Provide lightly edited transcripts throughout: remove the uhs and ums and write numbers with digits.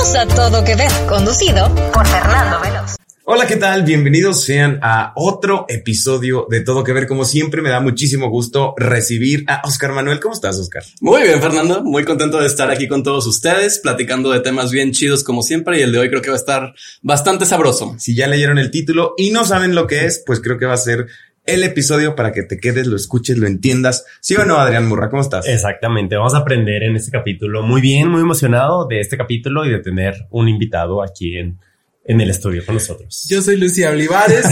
Bienvenidos a Todo Que Ver, conducido por Fernando Veloz. Hola, ¿qué tal? Bienvenidos sean a otro episodio de Todo Que Ver. Como siempre, me da muchísimo gusto recibir a Oscar Manuel. ¿Cómo estás, Oscar? Muy bien, Fernando. Muy contento de estar aquí con todos ustedes, platicando de temas bien chidos como siempre. Y el de hoy creo que va a estar bastante sabroso. Si ya leyeron el título y no saben lo que es, pues creo que va a ser el episodio para que te quedes, lo escuches, lo entiendas. ¿Sí o no, Adrián Murra? ¿Cómo estás? Exactamente. Vamos a aprender en este capítulo. Muy bien, muy emocionado de este capítulo y de tener un invitado aquí en el estudio con nosotros. Yo soy Lucía Olivares.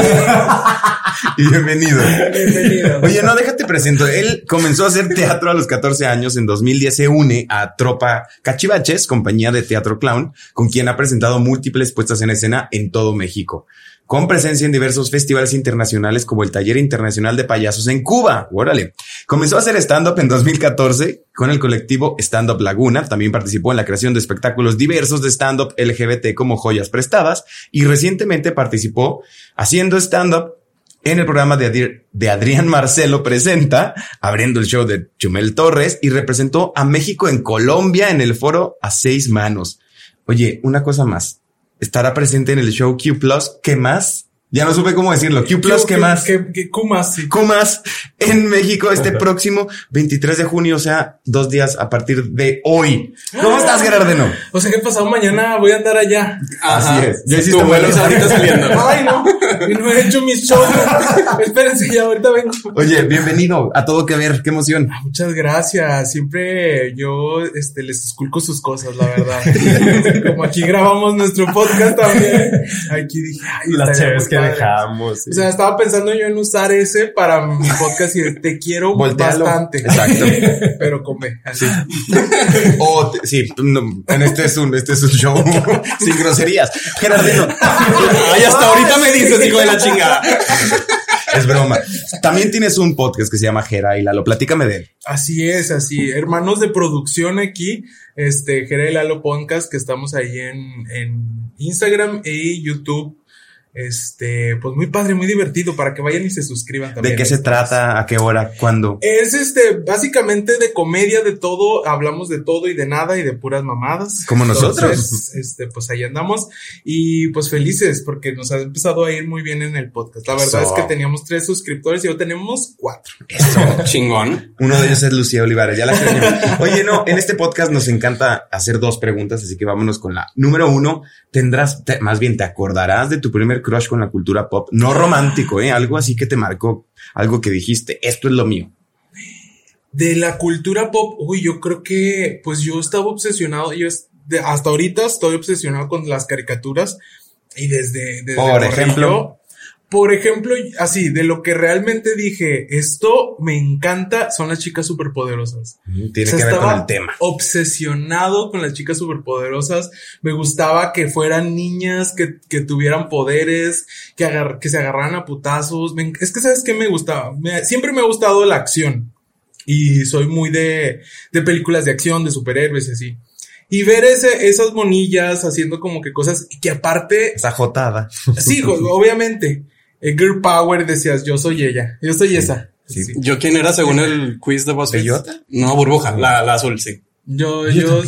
Y bienvenido. Bienvenido. Oye, no, déjate presento. Él comenzó a hacer teatro a los 14 años. En 2010 se une a Tropa Cachivaches, compañía de teatro clown, con quien ha presentado múltiples puestas en escena en todo México, con presencia en diversos festivales internacionales como el Taller Internacional de Payasos en Cuba. ¡Órale! Comenzó a hacer stand-up en 2014 con el colectivo Stand Up Laguna. También participó en la creación de espectáculos diversos de stand-up LGBT como Joyas Prestadas, y recientemente participó haciendo stand-up en el programa de Adrián Marcelo Presenta, abriendo el show de Chumel Torres, y representó a México en Colombia en el foro A Seis Manos. Oye, una cosa más. Estará presente en el show Q+, ¿qué más? Ya no supe cómo decirlo. Q+, ¿qué más? Q más, sí. Q más en México este próximo 23 de junio, o sea, 2 días a partir de hoy. ¿Cómo estás, Gerardeno? O sea que pasado mañana voy a andar allá. Ajá. Así es. Ya hiciste vuelos ahorita saliendo. Ay, no. Y no he hecho mis shows. Espérense, ya ahorita vengo. Oye, bienvenido a Todo Que Ver. Qué emoción. Muchas gracias. Siempre yo les esculco sus cosas, la verdad. Como aquí grabamos nuestro podcast también. Aquí dije, ay, las chéves que dejamos. Sí. O sea, estaba pensando yo en usar ese para mi podcast y te quiero Voltealo. bastante. Exacto. Pero con B, así. Sí, no, este es un show sin groserías. Gerardeno. Ay, hasta ahorita me dices, hijo de la chingada. Es broma. También tienes un podcast que se llama Gera y Lalo. Platícame de él. Así es, así. Hermanos de producción aquí, Gera y Lalo Podcast, que estamos ahí en Instagram y YouTube. Pues muy padre, muy divertido, para que vayan y se suscriban también. ¿De qué se trata? ¿A qué hora? ¿Cuándo? Es básicamente de comedia, de todo, hablamos de todo y de nada y de puras mamadas. Como nosotros. Entonces, pues ahí andamos y pues felices porque nos ha empezado a ir muy bien en el podcast. La verdad es que teníamos 3 suscriptores y hoy tenemos 4. Eso, chingón. Uno de ellos es Lucía Olivares, ya la extrañamos. Oye, no, en este podcast nos encanta hacer 2 preguntas, así que vámonos con la número 1. Más bien te acordarás de tu primer crush con la cultura pop, no romántico, algo así que te marcó, algo que dijiste, esto es lo mío. De la cultura pop, yo creo que pues yo estaba obsesionado, hasta ahorita estoy obsesionado con las caricaturas y desde por ejemplo, así, de lo que realmente dije, esto me encanta, son las chicas superpoderosas. Tiene que ver con el tema. Obsesionado con las chicas superpoderosas. Me gustaba que fueran niñas, que tuvieran poderes, que se agarraran a putazos. Es que, ¿sabes qué me gustaba? Siempre me ha gustado la acción. Y soy muy de películas de acción, de superhéroes y así. Y ver esas monillas haciendo como que cosas que aparte... Esa jotada. Sí, obviamente. Girl Power, decías, yo soy ella. Yo soy esa. Sí. ¿Yo quién era según el quiz de BuzzFeed? ¿Bellota? No, Burbuja, la azul, sí. Yo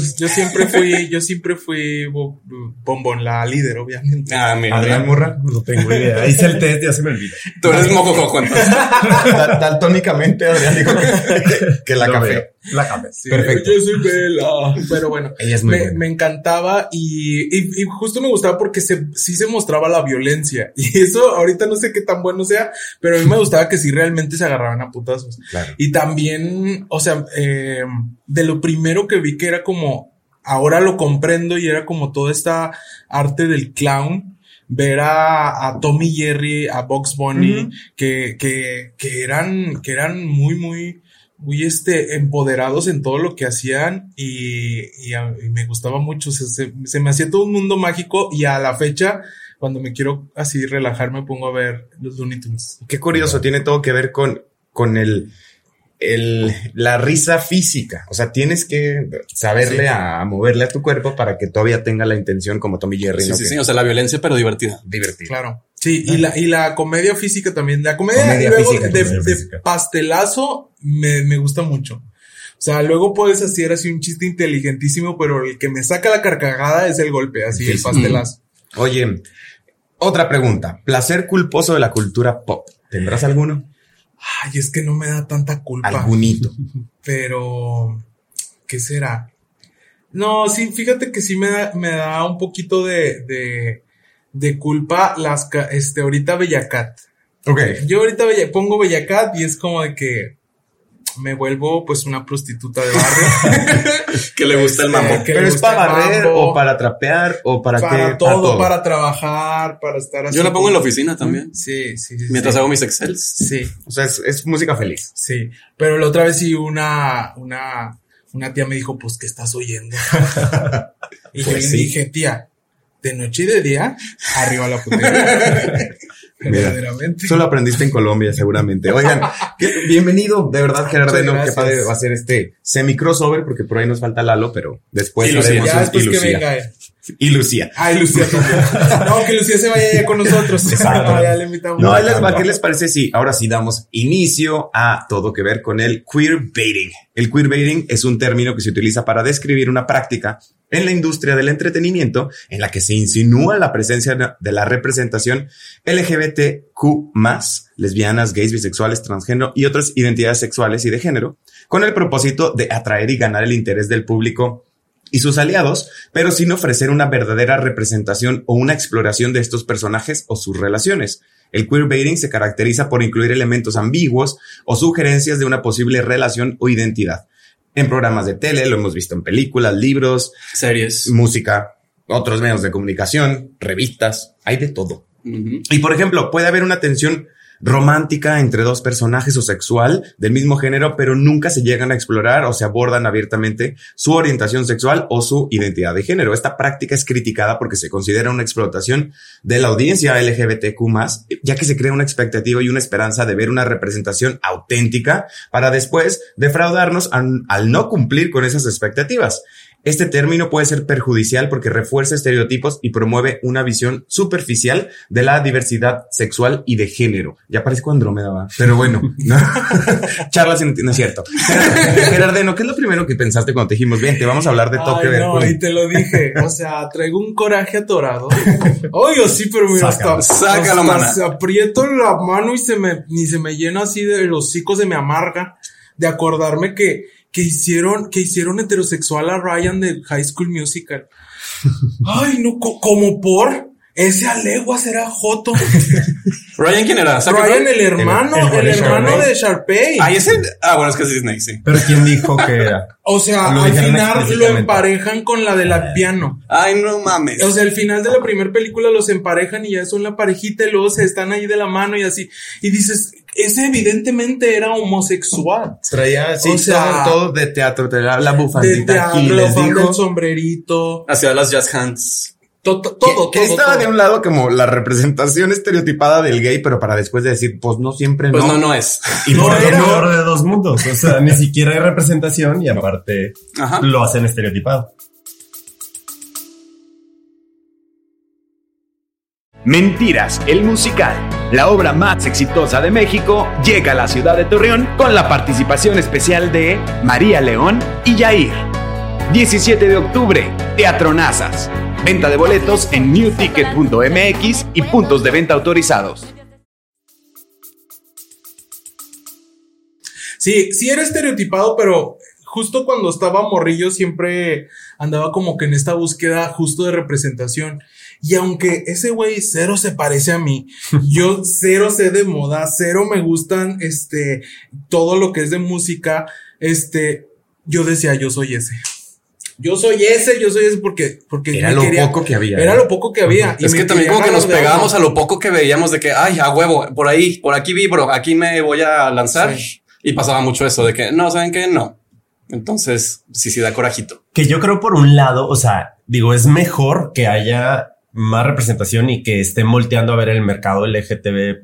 siempre fui bombón, la líder, obviamente. Mira. Adrián Murra. No tengo idea. Hice el test y ya se me olvidó. Tú eres mocococo, entonces. Daltónicamente, Adrián dijo que la café. La café. Sí, perfecto. Yo soy Bella. Pero bueno, ella es muy buena. Me encantaba y justo me gustaba porque sí se mostraba la violencia. Y eso ahorita no sé qué tan bueno sea, pero a mí me gustaba que sí realmente se agarraban a putazos. Claro. Y también, o sea, de lo primero que vi que era como, ahora lo comprendo y era como toda esta arte del clown. Ver a Tom y Jerry, a Bugs Bunny, que eran muy empoderados en todo lo que hacían y me gustaba mucho. Se me hacía todo un mundo mágico y a la fecha, cuando me quiero así relajar, me pongo a ver los Looney Tunes. Qué curioso, tiene todo que ver con la risa física. O sea, tienes que saberle a moverle a tu cuerpo para que todavía tenga la intención como Tom y Jerry. Sí, ¿no? sí, o sea, la violencia, pero divertida. Claro. Sí, y la comedia física también. La comedia y luego física, de pastelazo me gusta mucho. O sea, luego puedes hacer así un chiste inteligentísimo, pero el que me saca la carcajada es el golpe, así, Sí, el pastelazo. Oye, otra pregunta. Placer culposo de la cultura pop. ¿Tendrás alguno? Ay, es que no me da tanta culpa. Algunito. Pero, ¿qué será? No, sí, fíjate que sí me da un poquito de culpa ahorita Bella Cat. Ok. Yo ahorita pongo Bella Cat y es como de que me vuelvo pues una prostituta de barrio. Que le gusta el mambo. Que ¿Pero le es gusta para el barrer mambo, o para trapear o para qué? para todo, para trabajar, para estar así. Yo la pongo en la oficina también. Sí. Mientras sí. hago mis Excels. Sí, O sea, es música feliz. sí. Pero la otra vez sí una tía me dijo, pues, ¿qué estás oyendo? Y yo le sí. dije, tía, de noche y de día, arriba la putería. Verdaderamente. Solo aprendiste en Colombia, seguramente. Oigan, bienvenido, de verdad, Gerardeno. Qué gracias. padre va a ser este semi-crossover, porque por ahí nos falta Lalo, pero después Y Lucía. haremos Ya un- después y que Lucía. venga él. Y Lucía. Ay, Lucía también. No, que Lucía se vaya ya con nosotros. No, ya le invitamos. No, ahí les va. ¿Qué les parece? Sí, ahora sí damos inicio a todo que ver con el queerbaiting. El queerbaiting es un término que se utiliza para describir una práctica en la industria del entretenimiento en la que se insinúa la presencia de la representación LGBTQ+, lesbianas, gays, bisexuales, transgénero y otras identidades sexuales y de género, con el propósito de atraer y ganar el interés del público y sus aliados, pero sin ofrecer una verdadera representación o una exploración de estos personajes o sus relaciones. El queerbaiting se caracteriza por incluir elementos ambiguos o sugerencias de una posible relación o identidad. En programas de tele, lo hemos visto en películas, libros, Series. música, otros medios de comunicación, revistas, hay de todo. Ujú. Y por ejemplo, puede haber una tensión romántica entre dos personajes o sexual del mismo género, pero nunca se llegan a explorar o se abordan abiertamente su orientación sexual o su identidad de género. Esta práctica es criticada porque se considera una explotación de la audiencia LGBTQ+, ya que se crea una expectativa y una esperanza de ver una representación auténtica para después defraudarnos al no cumplir con esas expectativas. Este término puede ser perjudicial porque refuerza estereotipos y promueve una visión superficial de la diversidad sexual y de género. Ya parezco Andrómeda, ¿va? Pero bueno, no. Charlas no es cierto. Gerardeno, ¿qué es lo primero que pensaste cuando te dijimos, bien, te vamos a hablar de todo que ver no, con... y te lo dije. O sea, traigo un coraje atorado. Oye, sí, pero mira, Sácalo, mana. se aprieto la mano y ni se me llena así de los hocicos, se me amarga de acordarme que hicieron heterosexual a Ryan de High School Musical. Ay, no, como por ese Aleguas era Joto. ¿Ryan quién era? ¿Zac Ryan, Efron? el hermano de Sharpay. Ay, ese. Bueno, es que es Disney, sí. Pero ¿quién dijo que era? O sea, Lo al dijeron final lo explícitamente. emparejan con la de la piano. Ay, no mames. O sea, al final de la primera película los emparejan y ya son la parejita y luego se están ahí de la mano y así. Y dices, ese evidentemente era homosexual. Traía, sí, O sea, todo de teatro, traía la De bufandita teatro, aquí, les fan del dijo. sombrerito. Hacía las jazz hands. Todo. Que estaba de un lado como la representación estereotipada del gay, pero para después de decir, pues no siempre Pues no. no es. Y No por era. qué no. Peor de dos mundos. O sea, ni siquiera hay representación y aparte Ajá. lo hacen estereotipado. Mentiras, el musical, la obra más exitosa de México, llega a la ciudad de Torreón con la participación especial de María León y Yair. 17 de octubre, Teatro Nazas. Venta de boletos en newticket.mx y puntos de venta autorizados. Sí era estereotipado, pero justo cuando estaba morrillo siempre andaba como que en esta búsqueda justo de representación. Y aunque ese güey cero se parece a mí, yo cero sé de moda, cero me gustan todo lo que es de música, yo decía, yo soy ese porque Era lo poco que había. Era lo poco que había. Es que también como que nos pegábamos a lo poco que veíamos de que, ay, a huevo, por aquí vibro, aquí me voy a lanzar. Sí. Y pasaba mucho eso de que, no, ¿saben qué? No. Entonces, sí da corajito. Que yo creo por un lado, o sea, digo, es mejor que haya más representación y que estén volteando a ver el mercado LGTBQ+,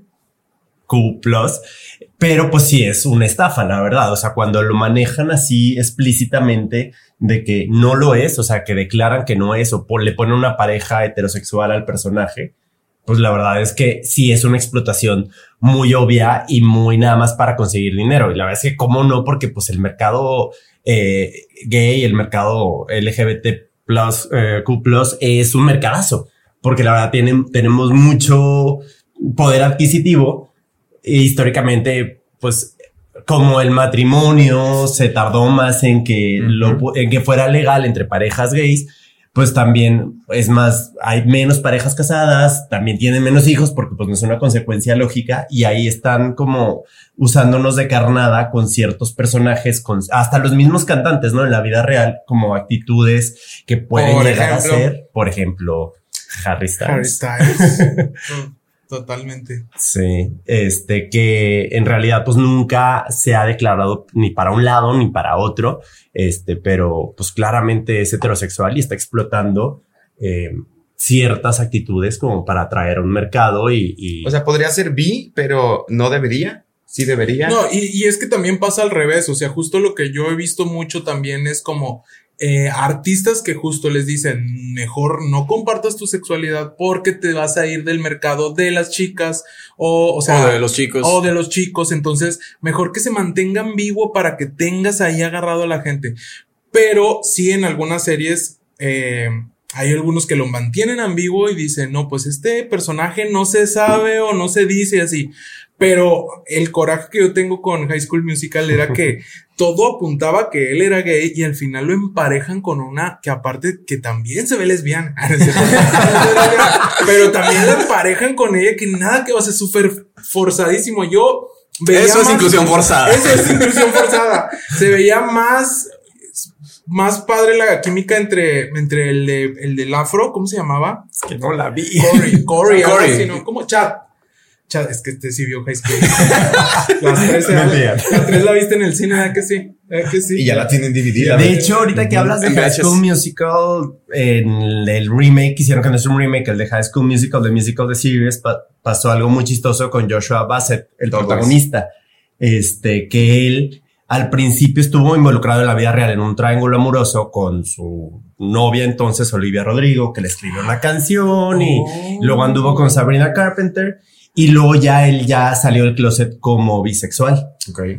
pero pues sí es una estafa, la verdad. O sea, cuando lo manejan así explícitamente de que no lo es, o sea, que declaran que no es o le ponen una pareja heterosexual al personaje, pues la verdad es que sí es una explotación muy obvia y muy nada más para conseguir dinero. Y la verdad es que cómo no, porque pues el mercado gay, el mercado LGBT+, Q+, es un mercadazo, porque la verdad tenemos mucho poder adquisitivo e históricamente, pues como el matrimonio se tardó más en que en que fuera legal entre parejas gays, pues también es más, hay menos parejas casadas, también tienen menos hijos porque pues no es una consecuencia lógica y ahí están como usándonos de carnada con ciertos personajes, con hasta los mismos cantantes, ¿no? En la vida real, como actitudes que pueden llegar a ser, por ejemplo, Harry Styles. Totalmente. Sí, que en realidad pues nunca se ha declarado ni para un lado ni para otro, pero pues claramente es heterosexual y está explotando ciertas actitudes como para atraer a un mercado y... O sea, podría ser bi, pero no debería. Sí debería. No, y es que también pasa al revés, o sea, justo lo que yo he visto mucho también es como artistas que justo les dicen, mejor no compartas tu sexualidad porque te vas a ir del mercado de las chicas o de los chicos. O de los chicos, entonces mejor que se mantengan vivo para que tengas ahí agarrado a la gente. Pero sí en algunas series hay algunos que lo mantienen ambiguo y dicen, no, pues este personaje no se sabe o no se dice así. Pero el coraje que yo tengo con High School Musical era que todo apuntaba que él era gay y al final lo emparejan con una que aparte que también se ve lesbiana. Pero también la emparejan con ella que nada que va a ser súper forzadísimo. Yo veía eso es inclusión forzada. Eso es inclusión forzada. Se veía más padre la química entre el del afro, ¿cómo se llamaba? Es que no la vi. Corey. Así, ¿no? ¿Cómo? Chad, es que sí vio High School. Las tres la viste en el cine, ¿verdad que sí? Y ya la tienen dividida. De hecho, ahorita que hablas de High School Musical, en el remake, hicieron que no es un remake, el de High School Musical, The Musical, The Series, pasó algo muy chistoso con Joshua Bassett, el protagonista. Que él al principio estuvo involucrado en la vida real en un triángulo amoroso con su novia entonces, Olivia Rodrigo, que le escribió una canción y luego anduvo con Sabrina Carpenter. Y luego él salió del closet como bisexual. Okay.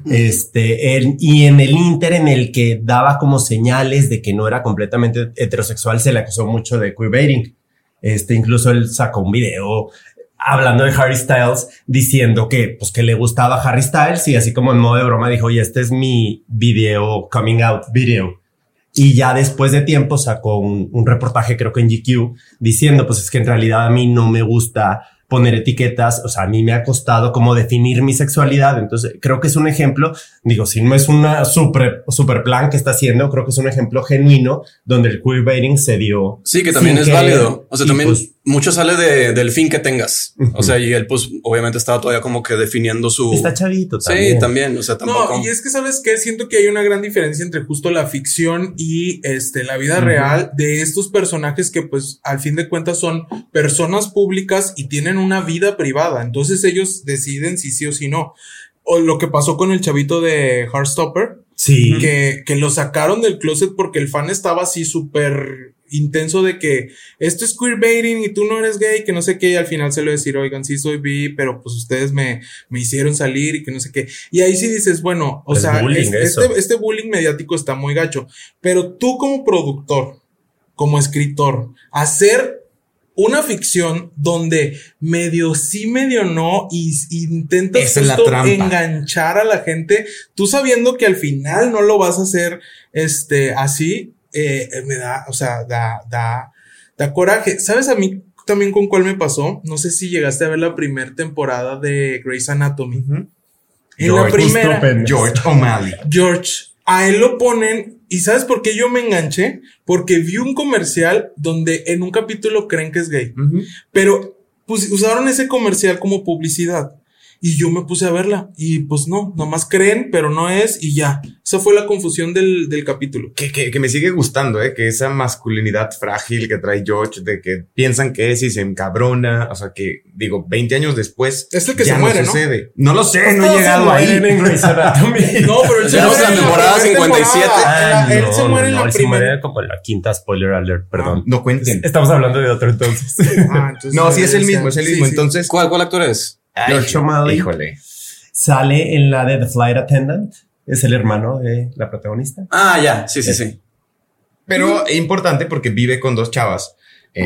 Y en el ínter en el que daba como señales de que no era completamente heterosexual, se le acusó mucho de queerbaiting. Incluso él sacó un video hablando de Harry Styles, diciendo que le gustaba Harry Styles y así como en modo de broma dijo, oye, este es mi video, coming out video. Y ya después de tiempo sacó un reportaje, creo que en GQ, diciendo, pues es que en realidad a mí no me gusta poner etiquetas, o sea, a mí me ha costado como definir mi sexualidad, entonces creo que es un ejemplo, digo, si no es una super plan que está haciendo, creo que es un ejemplo genuino donde el queerbaiting se dio. Sí, que también es válido, o sea, también pues, mucho sale del fin que tengas, o sea, y él pues obviamente estaba todavía como que definiendo su... Está chavito también. Sí, también, o sea, tampoco... No, y es que ¿sabes qué? Siento que hay una gran diferencia entre justo la ficción y la vida real de estos personajes que pues al fin de cuentas son personas públicas y tienen una vida privada, entonces ellos deciden si sí o si no. O lo que pasó con el chavito de Heartstopper, sí, que lo sacaron del closet porque el fan estaba así súper intenso de que esto es queerbaiting y tú no eres gay, que no sé qué, y al final se lo decir, oigan, sí soy bi, pero pues ustedes me hicieron salir y que no sé qué. Y ahí sí dices, bueno, o sea, este bullying mediático está muy gacho, pero tú como productor, como escritor, hacer una ficción donde medio sí, medio no, y intentas justo enganchar a la gente, tú sabiendo que al final no lo vas a hacer así, me da, o sea, da coraje. ¿Sabes a mí también con cuál me pasó? No sé si llegaste a ver la primera temporada de Grey's Anatomy. En la primera, George O'Malley. A él lo ponen, ¿y sabes por qué yo me enganché? Porque vi un comercial donde en un capítulo creen que es gay, pero pues usaron ese comercial como publicidad. Y yo me puse a verla y pues no, nomás creen, pero no es y ya. Esa fue la confusión del capítulo. Que me sigue gustando, que esa masculinidad frágil que trae George, de que piensan que es y se encabrona. O sea, que digo, 20 años después. Es el que ya se muere, no sucede. No lo sé, no he llegado ahí. No, pero él se Tenemos muere la en temporada primera 57. temporada. Él se muere en la él se primera. muere como en la quinta, spoiler alert, perdón. No cuenten. Estamos hablando de otro entonces. Entonces, No, sí es el mismo, sí, mismo. sí. Entonces, ¿Cuál actor es? George O'Malley. Híjole. Sale en la de The Flight Attendant. Es el hermano de la protagonista. Ah, ya. Sí. Pero es importante porque vive con dos chavas.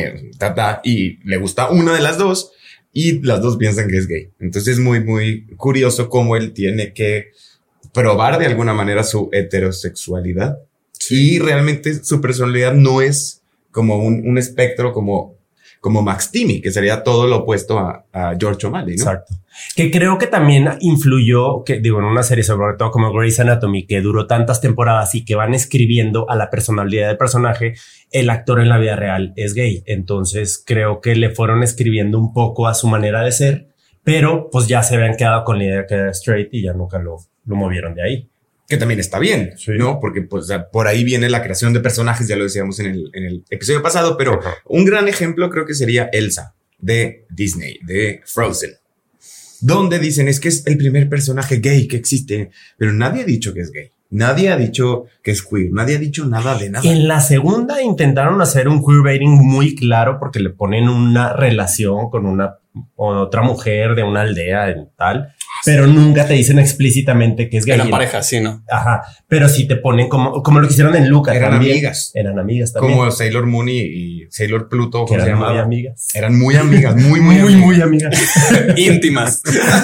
Y le gusta una de las dos. Y las dos piensan que es gay. Entonces es muy, muy curioso cómo él tiene que probar de alguna manera su heterosexualidad. Y realmente su personalidad no es como un espectro como Max Timmy, que sería todo lo opuesto a George O'Malley, ¿no? Exacto. Que creo que también influyó, en una serie sobre todo como Grey's Anatomy, que duró tantas temporadas y que van escribiendo a la personalidad del personaje, el actor en la vida real es gay. Entonces creo que le fueron escribiendo un poco a su manera de ser, pero pues ya se habían quedado con la idea que era straight y ya nunca lo movieron de ahí. Que también está bien, Sí. ¿no? Porque pues por ahí viene la creación de personajes, ya lo decíamos en el episodio pasado, pero un gran ejemplo creo que sería Elsa de Disney, de Frozen, donde dicen es que es el primer personaje gay que existe, pero nadie ha dicho que es gay, nadie ha dicho que es queer, nadie ha dicho nada de nada. En la segunda intentaron hacer un queerbaiting muy claro porque le ponen una relación con otra mujer de una aldea en tal, pero nunca te dicen explícitamente que es gay. Eran pareja, sí, ¿no? Ajá, pero sí te ponen como lo que hicieron en Luca. Eran también. amigas. Eran amigas también. Como Sailor Moon y Sailor Pluto, que ¿cómo se eran muy llamaba? amigas. Eran muy amigas, muy amigas. Íntimas.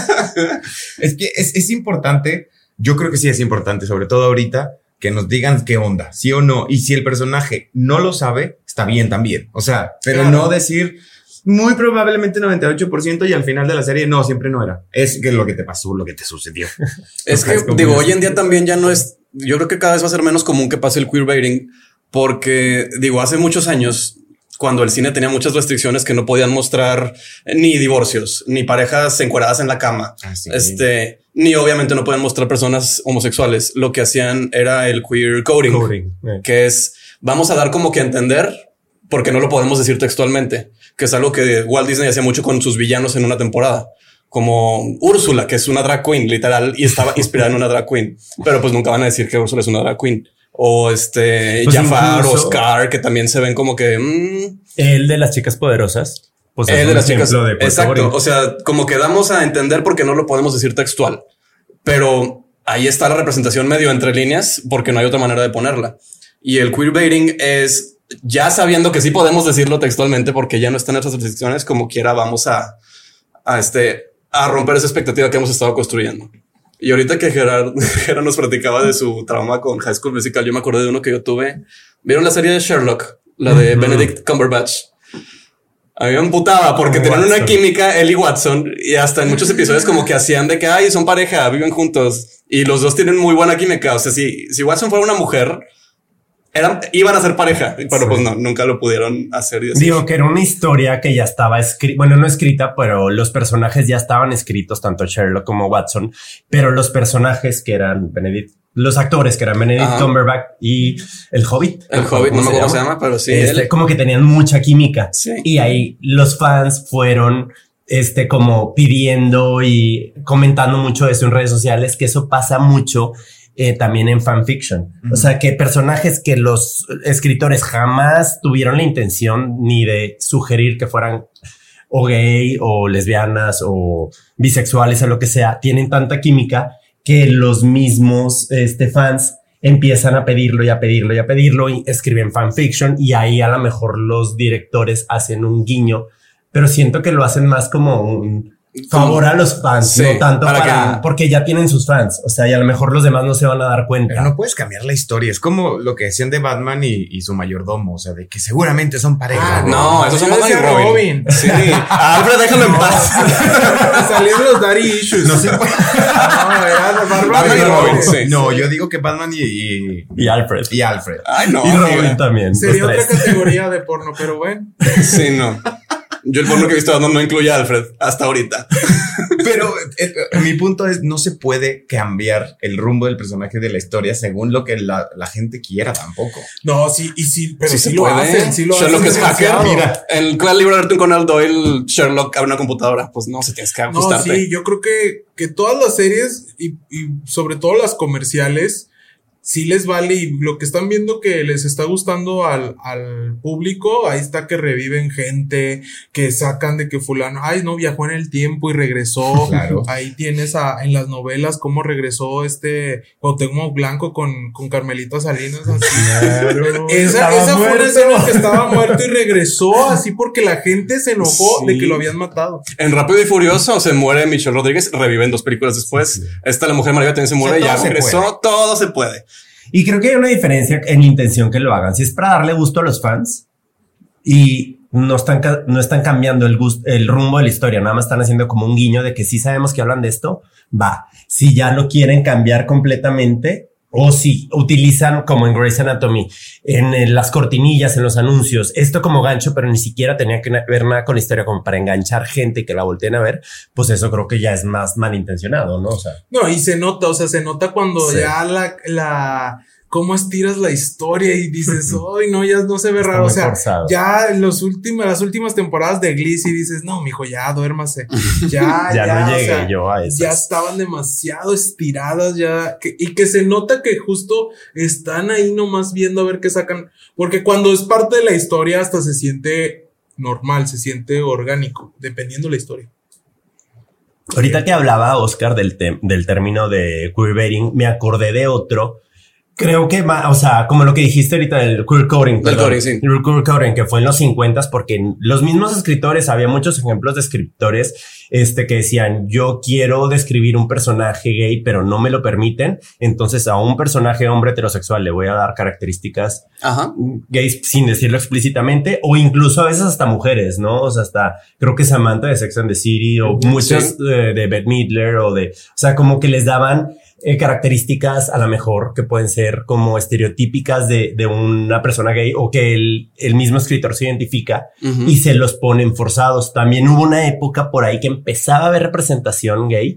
Es que es importante, yo creo que sí es importante, sobre todo ahorita, que nos digan qué onda, sí o no. Y si el personaje no lo sabe, está bien también. O sea, pero Claro. no decir muy probablemente 98% y al final de la serie no, siempre no era. Es que lo que te pasó, lo que te sucedió. Es que, digo, hoy en día también ya no es, yo creo que cada vez va a ser menos común que pase el queerbaiting, porque, digo, hace muchos años, cuando el cine tenía muchas restricciones que no podían mostrar ni divorcios, ni parejas encueradas en la cama, Sí. ni obviamente no podían mostrar personas homosexuales. Lo que hacían era el queer coding. Que es, vamos a dar como que a entender, porque no lo podemos decir textualmente, que es algo que Walt Disney hacía mucho con sus villanos en una temporada, como Úrsula, que es una drag queen, literal, y estaba inspirada en una drag queen, pero pues nunca van a decir que Úrsula es una drag queen. O Jafar incluso- o Scar, que también se ven como que... El de las chicas poderosas. Pues es el de un las chicas. ejemplo de Exacto. O sea, como que damos a entender porque no lo podemos decir textual, pero ahí está la representación medio entre líneas porque no hay otra manera de ponerla. Y el queerbaiting es ya sabiendo que sí podemos decirlo textualmente porque ya no están esas restricciones, como quiera vamos a romper esa expectativa que hemos estado construyendo. Y ahorita que Gerard nos platicaba de su trauma con High School Musical, yo me acordé de uno que yo tuve. ¿Vieron la serie de Sherlock? La de Benedict Cumberbatch. A mí me emputaba porque tenían una química, él y Watson, y hasta en muchos episodios como que hacían de que, ay, son pareja, viven juntos, y los dos tienen muy buena química. O sea, si Watson fuera una mujer, iban a ser pareja, pero pues no, nunca lo pudieron hacer. Y así. Digo que era una historia que ya estaba escrita, bueno, no escrita, pero los personajes ya estaban escritos, tanto Sherlock como Watson, pero los personajes que eran los actores que eran Benedict Cumberbatch y el Hobbit. El Hobbit, no me acuerdo cómo se llama, pero sí. Como que tenían mucha química. Sí. Y ahí los fans fueron como pidiendo y comentando mucho eso en redes sociales, que eso pasa mucho también en fanfiction. O sea, que personajes que los escritores jamás tuvieron la intención ni de sugerir que fueran o gay o lesbianas o bisexuales o lo que sea, tienen tanta química que los mismos fans empiezan a pedirlo y a pedirlo y a pedirlo y escriben fanfiction y ahí a lo mejor los directores hacen un guiño, pero siento que lo hacen más como un favor a los fans, sí, no tanto para porque ya tienen sus fans, o sea, y a lo mejor los demás no se van a dar cuenta. Pero no puedes cambiar la historia. Es como lo que decían de Batman y su mayordomo. O sea, de que seguramente son pareja. No, esos son yo Batman y decía Robin. Sí. Alfred, déjame en paz. Salieron los daddy issues. No sé. No, era Batman y Robin, sí. No, yo digo que Batman y Alfred. y Alfred. Ay, no. Y Robin también. Sería los otra tres. categoría de porno, pero bueno. Sí, no. Yo el porno que he visto no incluye a Alfred hasta ahorita. Pero mi punto es, no se puede cambiar el rumbo del personaje de la historia según lo que la gente quiera tampoco. No, sí, y sí, pero Sí sí se lo puede. hacen, sí lo Sherlock hacen es hacker. demasiado. Mira, el cual libro de Arthur Conan Doyle, Sherlock abre una computadora. Pues no, se tienes que No, ajustarte. sí, yo creo que todas las series y sobre todo las comerciales sí les vale, y lo que están viendo que les está gustando al público, ahí está que reviven gente, que sacan de que fulano, ay no, viajó en el tiempo y regresó. Claro. Ahí tienes en las novelas cómo regresó Cuauhtémoc Blanco con Carmelita Salinas, así. Claro. Esa Estaba fue una muerto. escena en que estaba muerto y regresó así porque la gente se enojó Sí. de que lo habían matado. En Rápido y Furioso se muere Michelle Rodríguez, reviven 2 películas después. La Mujer Maravilla también se muere, todo ya se regresó, puede. todo se puede. Y creo que hay una diferencia en la intención que lo hagan. Si es para darle gusto a los fans y no están cambiando el rumbo de la historia, nada más están haciendo como un guiño de que sí sabemos que hablan de esto, va. Si ya lo quieren cambiar completamente, o si utilizan como en Grey's Anatomy, en las cortinillas, en los anuncios, esto como gancho, pero ni siquiera tenía que ver nada con la historia como para enganchar gente que la volteen a ver, pues eso creo que ya es más malintencionado, ¿no? O sea, No, y se nota, cuando Sí. ya cómo estiras la historia y dices, ay, no, ya no se ve Está raro. O muy sea, forzado. ya en las últimas temporadas de Glee sí dices, no, mijo, ya duérmase. Ya, ya no o llegué sea, yo a eso. ya estaban demasiado estiradas, y que se nota que justo están ahí nomás viendo a ver qué sacan. Porque cuando es parte de la historia, hasta se siente normal, se siente orgánico, dependiendo de la historia. Ahorita que hablaba Oscar del término de queerbaiting, me acordé de otro. Creo que, o sea, como lo que dijiste ahorita del queer coding. Del coding, sí. El queer coding, que fue en los 50s, porque los mismos escritores, había muchos ejemplos de escritores, que decían, yo quiero describir un personaje gay, pero no me lo permiten. Entonces a un personaje hombre heterosexual le voy a dar características Ajá. gays sin decirlo explícitamente, o incluso a veces hasta mujeres, ¿no? O sea, hasta creo que Samantha de Sex and the City, o muchas de Bette Midler, o sea, como que les daban características a lo mejor que pueden ser como estereotípicas de una persona gay, o que el mismo escritor se identifica y se los ponen forzados. También hubo una época por ahí que empezaba a haber representación gay,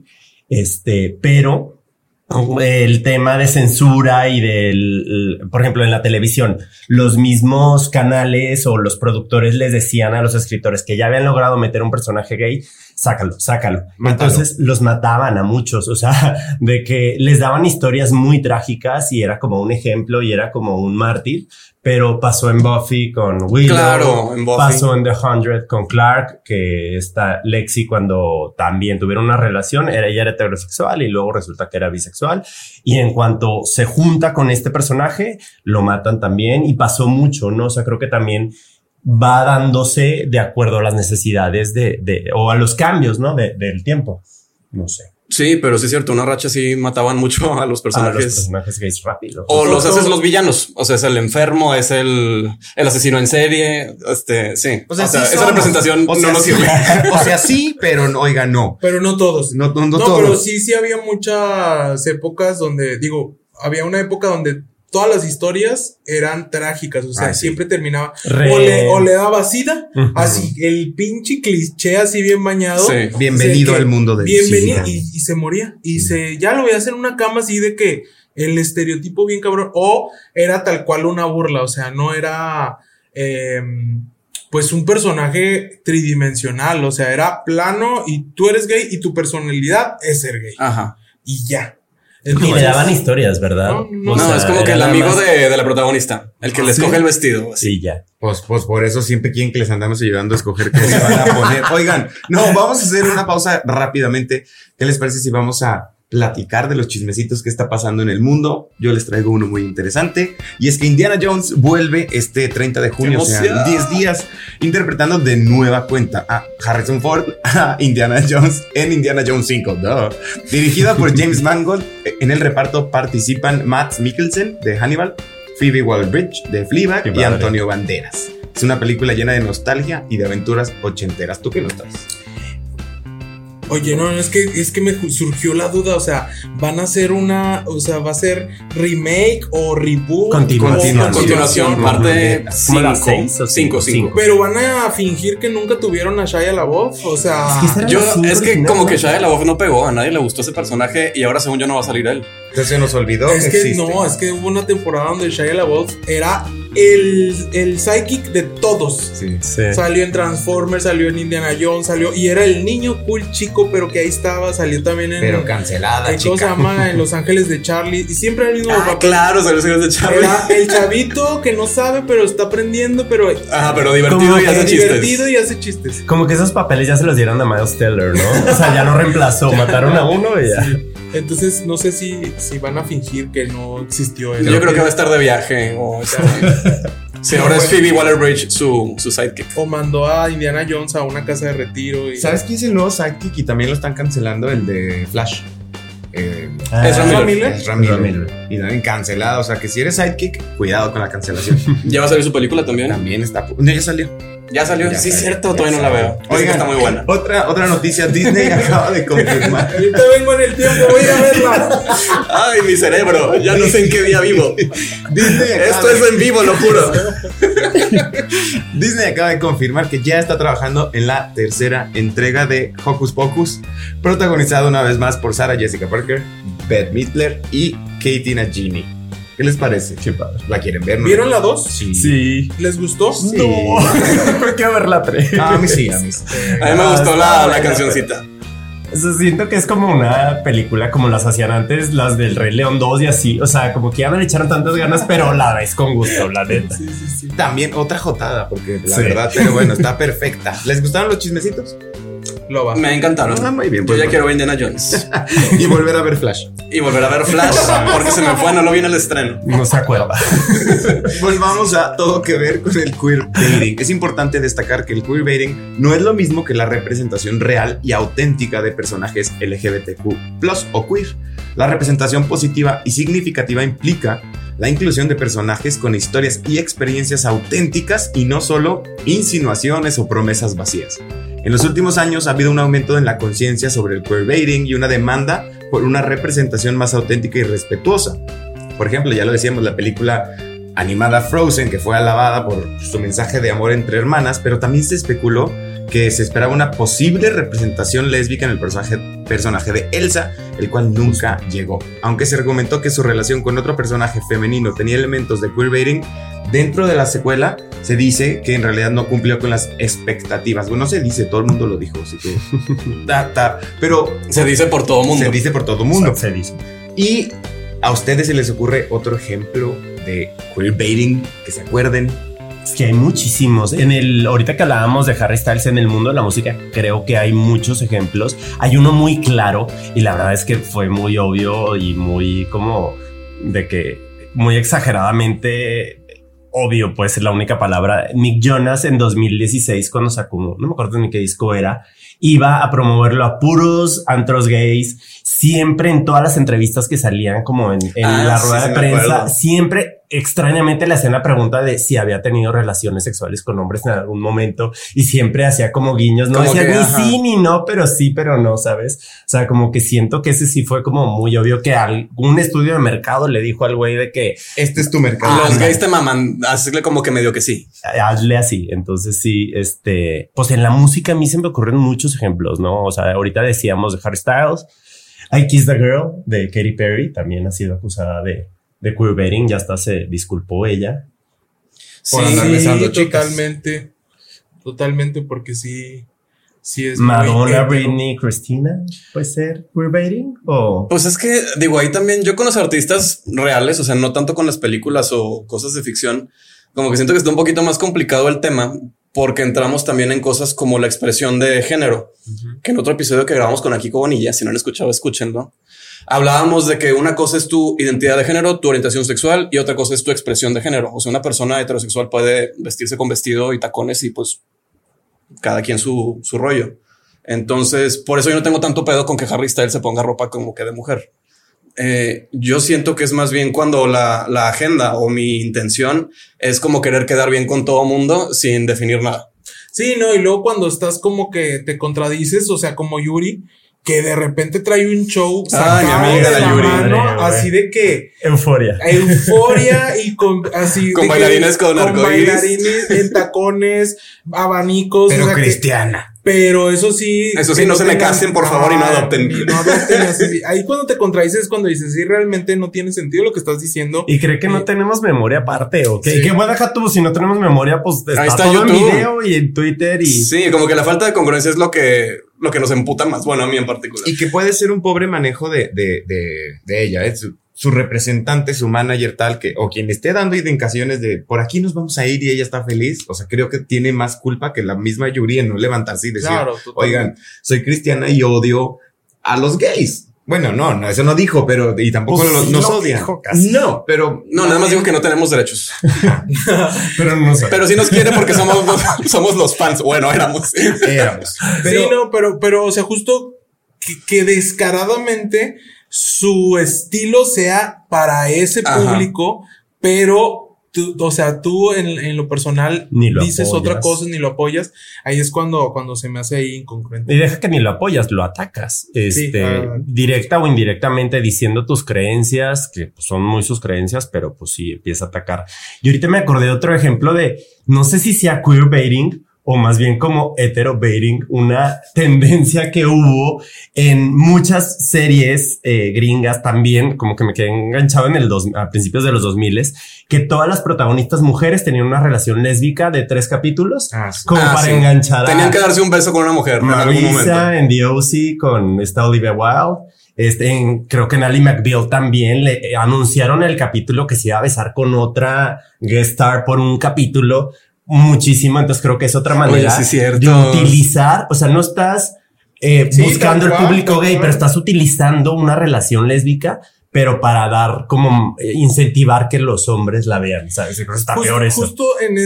pero el tema de censura y por ejemplo, en la televisión, los mismos canales o los productores les decían a los escritores que ya habían logrado meter un personaje gay, sácalo. Mátalo. Entonces los mataban a muchos, o sea, de que les daban historias muy trágicas y era como un ejemplo y era como un mártir. Pero pasó en Buffy con Willow. Claro, en Buffy. Pasó en The 100 con Clark, que está Lexi cuando también tuvieron una relación. Ella era heterosexual y luego resulta que era bisexual. Y en cuanto se junta con este personaje, lo matan también. Y pasó mucho, ¿no? O sea, creo que también va dándose de acuerdo a las necesidades o a los cambios, ¿no? Del tiempo. No sé. Sí, pero sí es cierto, una racha sí mataban mucho a los A personajes. los personajes gays rápido. O los haces los villanos. O sea, es el enfermo, es el asesino en serie. Sí. O sea, sí esa somos. representación O sea, no nos sí. sirve. O sea, sí, pero oiga, no. Pero no todos. No No, todos. pero sí había muchas épocas donde, había una época donde todas las historias eran trágicas, o sea, Sí. siempre terminaba Re- o le daba sida, Ujú. así el pinche cliché así bien bañado. Sí. Bienvenido al mundo del bienvenido SIDA. y se moría y ya lo veías en una cama así de que el estereotipo bien cabrón, o era tal cual una burla, o sea, no era pues un personaje tridimensional, o sea, era plano y tú eres gay y tu personalidad es ser gay Ajá. y ya. Y le daban historias, ¿verdad? No, No, es como que el amigo de la protagonista, el que le ¿Sí? escoge el vestido. Así. Sí, ya. Pues por eso siempre quieren que les andamos ayudando a escoger qué se van a poner. Oigan, no, vamos a hacer una pausa rápidamente. ¿Qué les parece si vamos a platicar de los chismecitos que está pasando en el mundo? Yo les traigo uno muy interesante, y es que Indiana Jones vuelve este 30 de junio, o sea, emoción! 10 días, interpretando de nueva cuenta a Harrison Ford, a Indiana Jones en Indiana Jones 5, dirigida por James Mangold. En el reparto participan Mads Mikkelsen de Hannibal, Phoebe Waller-Bridge de Fleabag Qué y padre. Antonio Banderas. Es una película llena de nostalgia y de aventuras ochenteras. ¿Tú qué nos traes? Oye, no, es que me surgió la duda, o sea, van a hacer va a ser remake o reboot. Continuación, parte 5. Pero van a fingir que nunca tuvieron a Shia LaBeouf, o sea, es que como que Shia LaBeouf no pegó, a nadie le gustó ese personaje y ahora según yo no va a salir él. Entonces se nos olvidó. Es que hubo una temporada donde Shia LaBeouf era el psychic de todos. Sí. Salió en Transformers, salió en Indiana Jones, y era el niño cool chico, pero que ahí estaba, salió también en... Pero cancelada, chica. ¿Cómo se llama? En Los Ángeles de Charlie, y siempre era el mismo papá. Claro, salió Los Ángeles de Charlie. Era el chavito que no sabe, pero está aprendiendo, pero... Ajá, pero divertido y hace chistes. Como que esos papeles ya se los dieron a Miles Teller, ¿no? O sea, ya lo reemplazó, mataron a uno y ya. Sí. Entonces, no sé si van a fingir que no existió él. Yo creo que va a estar de viaje. Sí, ahora es Phoebe Waller-Bridge su sidekick. O mandó a Indiana Jones a una casa de retiro. ¿Sabes quién es el nuevo sidekick? Y también lo están cancelando, el de Flash. Ezra Miller. Y también cancelado. O sea, que si eres sidekick, cuidado con la cancelación. ¿Ya va a salir su película también? También está... No, ya salió. Ya salió, sí, cierto, todavía no la veo. Oigan, está muy buena. Otra noticia, Disney acaba de confirmar. Ahorita vengo en el tiempo, voy a ir a verla. Ay, mi cerebro, ya no sé en qué día vivo. Esto es en vivo, lo juro. Disney acaba de confirmar que ya está trabajando en la tercera entrega de Hocus Pocus, protagonizada una vez más por Sarah Jessica Parker, Bette Midler y Katie Nagini. ¿Qué les parece? Qué padre. ¿La quieren ver? ¿No? ¿Vieron la 2? Sí. ¿Les gustó? Sí. No. Quiero ver la 3. A mí sí. A mí me gustó la cancioncita. Eso siento que es como una película como las hacían antes, las del Rey León 2 y así. O sea, como que ya no le echaron tantas ganas, pero la ves con gusto, la neta. Sí. También otra jotada, porque la verdad, pero bueno, está perfecta. ¿Les gustaron los chismecitos? Lo va. Me encantaron. Muy bien. Yo ya quiero ver Indiana Jones. Y volver a ver Flash. Y volver a ver Flash, porque se me fue, no lo vi en el estreno. No se acuerda. Volvamos a todo que ver con el queerbaiting. Es importante destacar que el queerbaiting no es lo mismo que la representación real y auténtica de personajes LGBTQ+ o queer. La representación positiva y significativa implica la inclusión de personajes con historias y experiencias auténticas y no solo insinuaciones o promesas vacías. En los últimos años ha habido un aumento en la conciencia sobre el queerbaiting y una demanda por una representación más auténtica y respetuosa. Por ejemplo, ya lo decíamos, la película animada Frozen, que fue alabada por su mensaje de amor entre hermanas, pero también se especuló que se esperaba una posible representación lésbica en el personaje de Elsa, el cual nunca llegó. Aunque se argumentó que su relación con otro personaje femenino tenía elementos de queerbaiting, dentro de la secuela se dice que en realidad no cumplió con las expectativas. Bueno, no se dice, todo el mundo lo dijo, así que... pero se dice por todo mundo. Se dice por todo mundo. Se dice. Y a ustedes se les ocurre otro ejemplo de queerbaiting que se acuerden. Es que hay muchísimos. Ahorita que hablábamos de Harry Styles en el mundo de la música, creo que hay muchos ejemplos. Hay uno muy claro y la verdad es que fue muy obvio y muy como de que muy exageradamente obvio, puede ser la única palabra. Nick Jonas en 2016, cuando sacó, no me acuerdo ni qué disco era, iba a promoverlo a puros antros gays. Siempre en todas las entrevistas que salían como en la rueda de prensa, siempre extrañamente le hacían la pregunta de si había tenido relaciones sexuales con hombres en algún momento y siempre hacía como guiños, no decía ni sí ni no, pero sí, pero no, ¿sabes? O sea, como que siento que ese sí fue como muy obvio que algún estudio de mercado le dijo al güey de que este es tu mercado. Los gays te maman, hazle como que medio que sí. Hazle así. Entonces sí, pues en la música a mí se me ocurren muchos ejemplos, ¿no? O sea, ahorita decíamos de Harry Styles, I Kissed a Girl de Katy Perry también ha sido acusada de queerbaiting, ya hasta se disculpó ella. Por andar besando chicas. Totalmente, porque sí es Madonna, Britney, Christina, ¿puede ser queerbaiting? ¿O? Pues es que, digo, ahí también yo con los artistas reales, o sea, no tanto con las películas o cosas de ficción, como que siento que está un poquito más complicado el tema, porque entramos también en cosas como la expresión de género, que en otro episodio que grabamos con Akiko Bonilla, si no lo han escuchado, escúchenlo. Hablábamos de que una cosa es tu identidad de género, tu orientación sexual, y otra cosa es tu expresión de género. O sea, una persona heterosexual puede vestirse con vestido y tacones y pues cada quien su rollo. Entonces, por eso yo no tengo tanto pedo con que Harry Styles se ponga ropa como que de mujer. Yo siento que es más bien cuando la agenda o mi intención es como querer quedar bien con todo mundo sin definir nada. Sí, no, y luego cuando estás como que te contradices, o sea, como Yuri, que de repente trae un show sacado mi amiga, de la la Yuri. mano, Madre, así de que Euforia. y con así Con de bailarines con arcoíris. bailarines en tacones, abanicos, Pero o sea, cristiana. pero eso sí, Eso sí, que no se me tengan- casen, por favor, y no adopten. y no adopten, así. Ahí cuando te contradices es cuando dices, sí, realmente no tiene sentido lo que estás diciendo. Y cree que no tenemos memoria aparte, ¿ok? Sí. ¿Qué bueno, deja tú? Si no tenemos memoria, pues Ahí está está todo en YouTube. video y en Twitter y... Sí, como que la falta de congruencia es lo que nos emputa más. Bueno, a mí en particular. Y que puede ser un pobre manejo de ella, su representante, su manager tal, o quien esté dando indicaciones de por aquí nos vamos a ir y ella está feliz. O sea, creo que tiene más culpa que la misma Yuri en no levantarse y decir, Claro, totalmente. oigan, soy cristiana y odio a los gays. Bueno, no, eso no dijo, pero y tampoco Pues sí nos lo odian. dijo casi. No, pero No, nada más digo que no tenemos derechos. Pero no sé. Pero sí nos quiere porque somos los fans. Bueno, éramos. éramos. Sí, no, pero, o sea, justo que descaradamente su estilo sea para ese Ajá. público, pero tú en lo personal Ni lo dices apoyas. otra cosa, ni lo apoyas. Ahí es cuando se me hace ahí incongruente. Y deja que ni lo apoyas, lo atacas. Directa o indirectamente diciendo tus creencias, que pues, son muy sus creencias, pero pues sí empieza a atacar. Y ahorita me acordé de otro ejemplo de, no sé si sea queerbaiting o más bien como heterobaiting, una tendencia que hubo en muchas series gringas también, como que me quedé enganchado a principios de los 2000, que todas las protagonistas mujeres tenían una relación lésbica de 3 capítulos, como para sí. enganchar a... Tenían que darse un beso con una mujer en algún momento. Marisa en The O.C. con esta Olivia Wilde. Creo que en Ally McBeal también le anunciaron el capítulo que se iba a besar con otra guest star por un capítulo muchísimo. Entonces creo que es otra manera Oye, sí, cierto. de utilizar. O sea, no estás buscando el tal cual, público tal gay, cual. pero estás utilizando una relación lésbica, pero para dar como incentivar que los hombres la vean. ¿Sabes? Creo que está peor eso. Justo en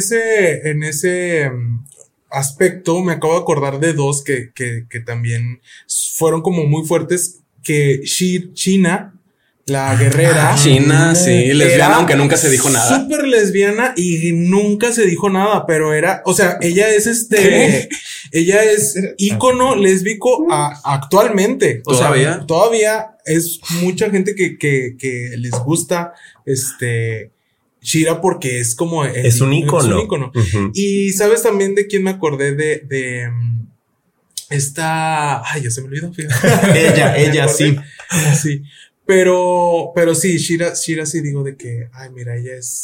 ese aspecto me acabo de acordar de dos que también fueron como muy fuertes, que China, la guerrera. China, sí, lesbiana, era aunque nunca se dijo nada. Súper lesbiana y nunca se dijo nada, pero era, o sea, ella es ¿Qué? ella es ícono lésbico actualmente. O ¿Todavía? sea, todavía es mucha gente que les gusta Shira porque es como Es un ícono. Es un ícono. Ujú. Y sabes también de quién me acordé de esta, ay, ya se me olvidó. fíjate. ella Me sí. acordé. Sí. Pero sí, Shira sí digo de que, ay, mira,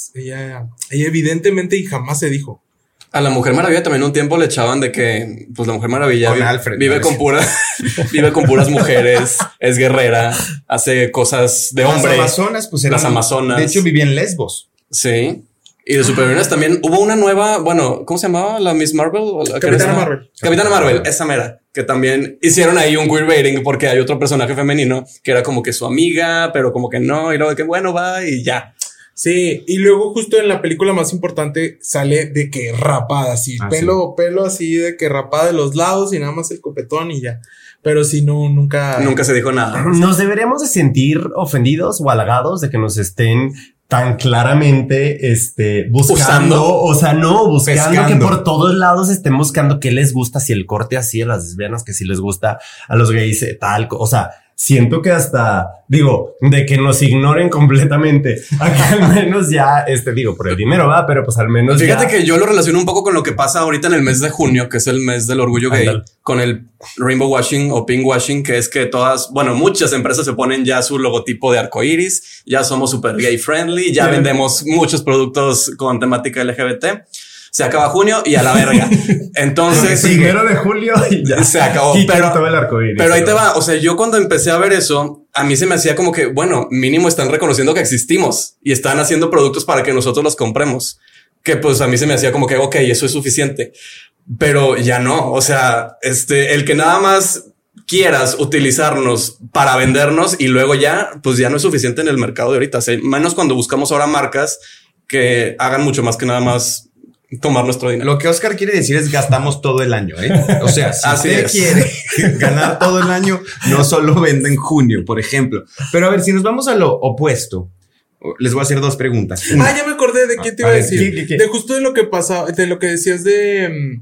ella evidentemente y jamás se dijo. A la Mujer Maravilla también un tiempo le echaban de que, pues la Mujer Maravilla Con Alfred, vive parece. con vive con puras mujeres, es guerrera, hace cosas de hombre. Las Amazonas, pues eran, Las Amazonas. De hecho, vivían en Lesbos. Sí. Y de superhéroes también hubo una nueva, bueno, ¿cómo se llamaba? La Miss Marvel o la Capitana Marvel. Capitana Marvel, esa mera, que también hicieron ahí un queerbaiting porque hay otro personaje femenino que era como que su amiga, pero como que no, y luego de que bueno, va y ya. Sí, y luego justo en la película más importante sale de que rapada, así, pelo así de que rapada de los lados y nada más el copetón y ya. Pero si no, nunca Se dijo nada. Nos deberíamos de sentir ofendidos o halagados de que nos estén tan claramente buscando, Usando. o sea, no, buscando Pescando. que por todos lados estén buscando qué les gusta, si el corte así a las lesbianas, que si les gusta a los gays, tal, o sea, siento que hasta, digo, de que nos ignoren completamente, aquí al menos ya, por el dinero va, pero pues al menos Fíjate ya. que yo lo relaciono un poco con lo que pasa ahorita en el mes de junio, que es el mes del orgullo gay, Ándale. con el rainbow washing o pink washing, que es que muchas empresas se ponen ya su logotipo de arcoiris, ya somos super gay friendly, ya vendemos muchos productos con temática LGBT. Se acaba junio y a la verga. Entonces, Primero de julio y ya. se acabó. Quitan todo el arcoíris. Pero ahí te va. O sea, yo cuando empecé a ver eso, a mí se me hacía como que, bueno, mínimo están reconociendo que existimos y están haciendo productos para que nosotros los compremos. Que pues a mí se me hacía como que, ok, eso es suficiente. Pero ya no. O sea, el que nada más quieras utilizarnos para vendernos y luego ya, pues ya no es suficiente en el mercado de ahorita. O sea, menos cuando buscamos ahora marcas que hagan mucho más que nada más tomar nuestro dinero. Lo que Oscar quiere decir es gastamos todo el año, ¿eh? O sea, si Así usted es. quiere ganar todo el año, no solo vende en junio, por ejemplo. Pero a ver, si nos vamos a lo opuesto, les voy a hacer 2 preguntas. Una, ya me acordé de qué te iba a ver, decir. ¿qué? De justo de lo que pasa, de lo que decías de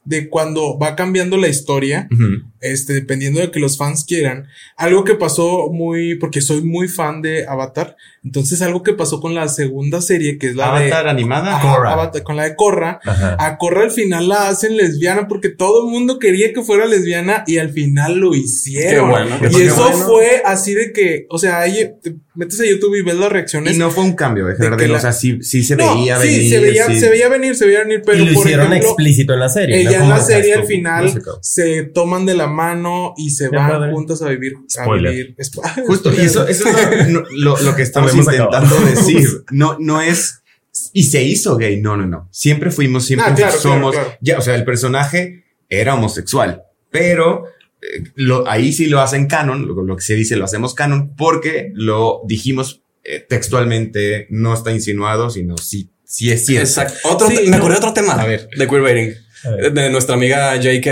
de cuando va cambiando la historia, dependiendo de que los fans quieran. Algo que pasó porque soy muy fan de Avatar, entonces algo que pasó con la segunda serie, que es la Avatar animada. Korra. Avatar, con la de Korra. A Korra al final la hacen lesbiana porque todo el mundo quería que fuera lesbiana y al final lo hicieron. Qué bueno. Y eso fue así de que, o sea, ahí te metes a YouTube y ves las reacciones. Y no fue un cambio, o sea, sí se veía venir. Sí, se veía venir, pero y lo por hicieron ejemplo, explícito en la serie. Ya en la serie al final se toman de la mano y se van juntas a vivir. Spoiler. Justo, y eso es lo que estamos intentando decir. No es, y se hizo gay. No. Siempre fuimos, somos. Claro. Ya, o sea, el personaje era homosexual, pero ahí sí lo hacen canon, lo que se dice lo hacemos canon, porque lo dijimos textualmente, no está insinuado, sino sí es cierto. Exacto. Me acordé de otro tema. A ver, de queerbaiting. De nuestra amiga J.K.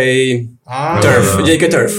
Turf.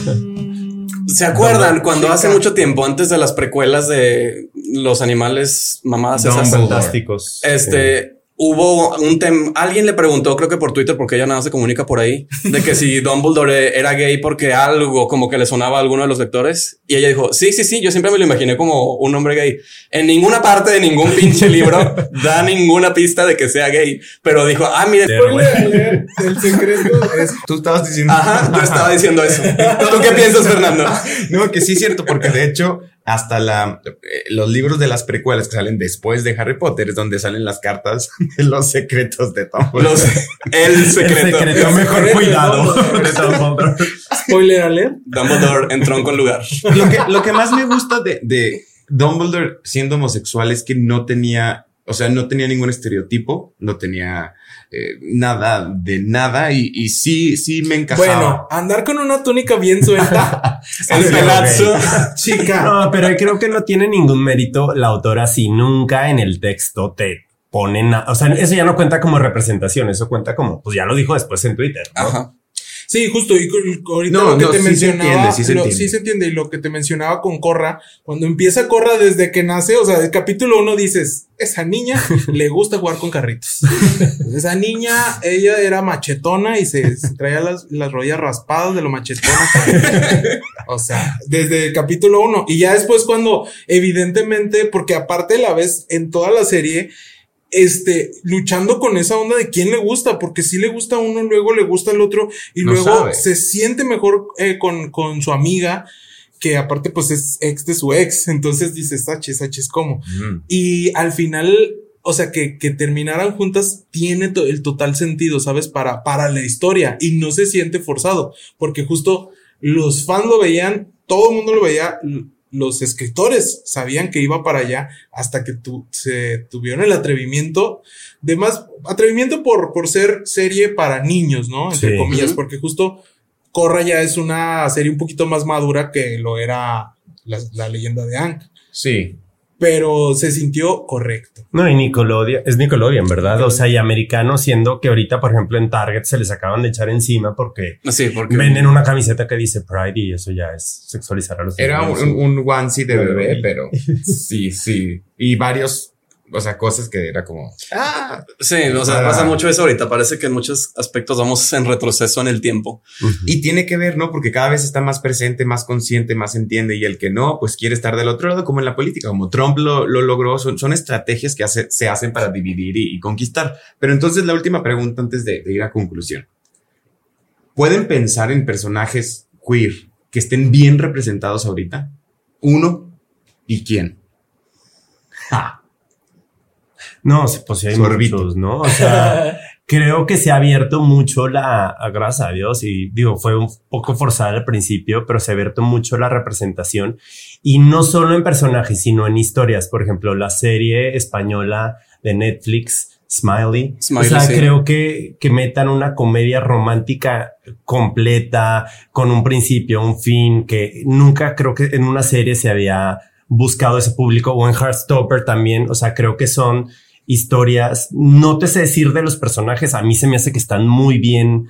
¿Se acuerdan cuando hace mucho tiempo, antes de las precuelas de los animales mamadas esas fantásticos? Hubo un tema, alguien le preguntó, creo que por Twitter, porque ella nada se comunica por ahí, de que si Dumbledore era gay porque algo como que le sonaba a alguno de los lectores. Y ella dijo, sí, yo siempre me lo imaginé como un hombre gay. En ninguna parte de ningún pinche libro da ninguna pista de que sea gay. Pero dijo, mire, el secreto es... Tú estabas diciendo... Ajá, yo estaba diciendo eso. ¿Tú qué piensas, Fernando? No, que sí es cierto, porque de hecho... Hasta los libros de las precuelas que salen después de Harry Potter es donde salen las cartas de los secretos de Dumbledore. El secreto mejor cuidado de Dumbledore. Spoiler alert. Dumbledore entró en con lugar. Lo que más me gusta de Dumbledore siendo homosexual es que no tenía ningún estereotipo, no tenía nada de nada y sí me encajaba. Bueno, andar con una túnica bien suelta. El pelazo. Chica. No, pero creo que no tiene ningún mérito la autora si nunca en el texto te ponen, o sea, eso ya no cuenta como representación, eso cuenta como, pues ya lo dijo después en Twitter, ¿no? Ajá. Sí, justo, y ahorita lo que te mencionaba, sí se entiende, y lo que te mencionaba con Korra, cuando empieza Korra desde que nace, o sea, del capítulo 1 dices, esa niña le gusta jugar con carritos. Esa niña, ella era machetona y se traía las rodillas raspadas de lo machetona. O sea, desde el capítulo 1, y ya después cuando evidentemente, porque aparte la ves en toda la serie, luchando con esa onda de quién le gusta, porque si le gusta a uno, luego le gusta al otro, y no luego sabe. Se siente mejor con su amiga, que aparte pues es ex de su ex, entonces dices, Saches, ¿cómo? Y al final, o sea, que terminaran juntas tiene el total sentido, ¿sabes? Para la historia, y no se siente forzado, porque justo los fans lo veían, todo el mundo lo veía, los escritores sabían que iba para allá hasta que se tuvieron el atrevimiento por ser serie para niños, ¿no? Entre comillas, porque justo Korra ya es una serie un poquito más madura que lo era la leyenda de Aang. Sí. Pero se sintió correcto. No, y Nickelodeon, ¿verdad? O sea, y americano, siendo que ahorita, por ejemplo, en Target se les acaban de echar encima porque venden una camiseta que dice Pride y eso ya es sexualizar a los niños. Era un onesie de bebé, pero sí. Y varios, o sea, cosas que era como... Sí, o sea, pasa mucho eso ahorita. Parece que en muchos aspectos vamos en retroceso en el tiempo. Y tiene que ver, ¿no? Porque cada vez está más presente, más consciente, más entiende. Y el que no, pues quiere estar del otro lado, como en la política. Como Trump lo logró. Son estrategias que se hacen para dividir y conquistar. Pero entonces la última pregunta antes de ir a conclusión. ¿Pueden pensar en personajes queer que estén bien representados ahorita? ¿Uno? ¿Y quién? No, pues sí hay muchos, ¿no? O sea, creo que se ha abierto mucho gracias a Dios, y digo, fue un poco forzada al principio, pero se ha abierto mucho la representación, y no solo en personajes, sino en historias. Por ejemplo, la serie española de Netflix, Smiley, o sea, sí. Creo que metan una comedia romántica completa, con un principio, un fin, que nunca creo que en una serie se había buscado ese público, o en Heartstopper también. O sea, creo que son historias, no te sé decir de los personajes, a mí se me hace que están muy bien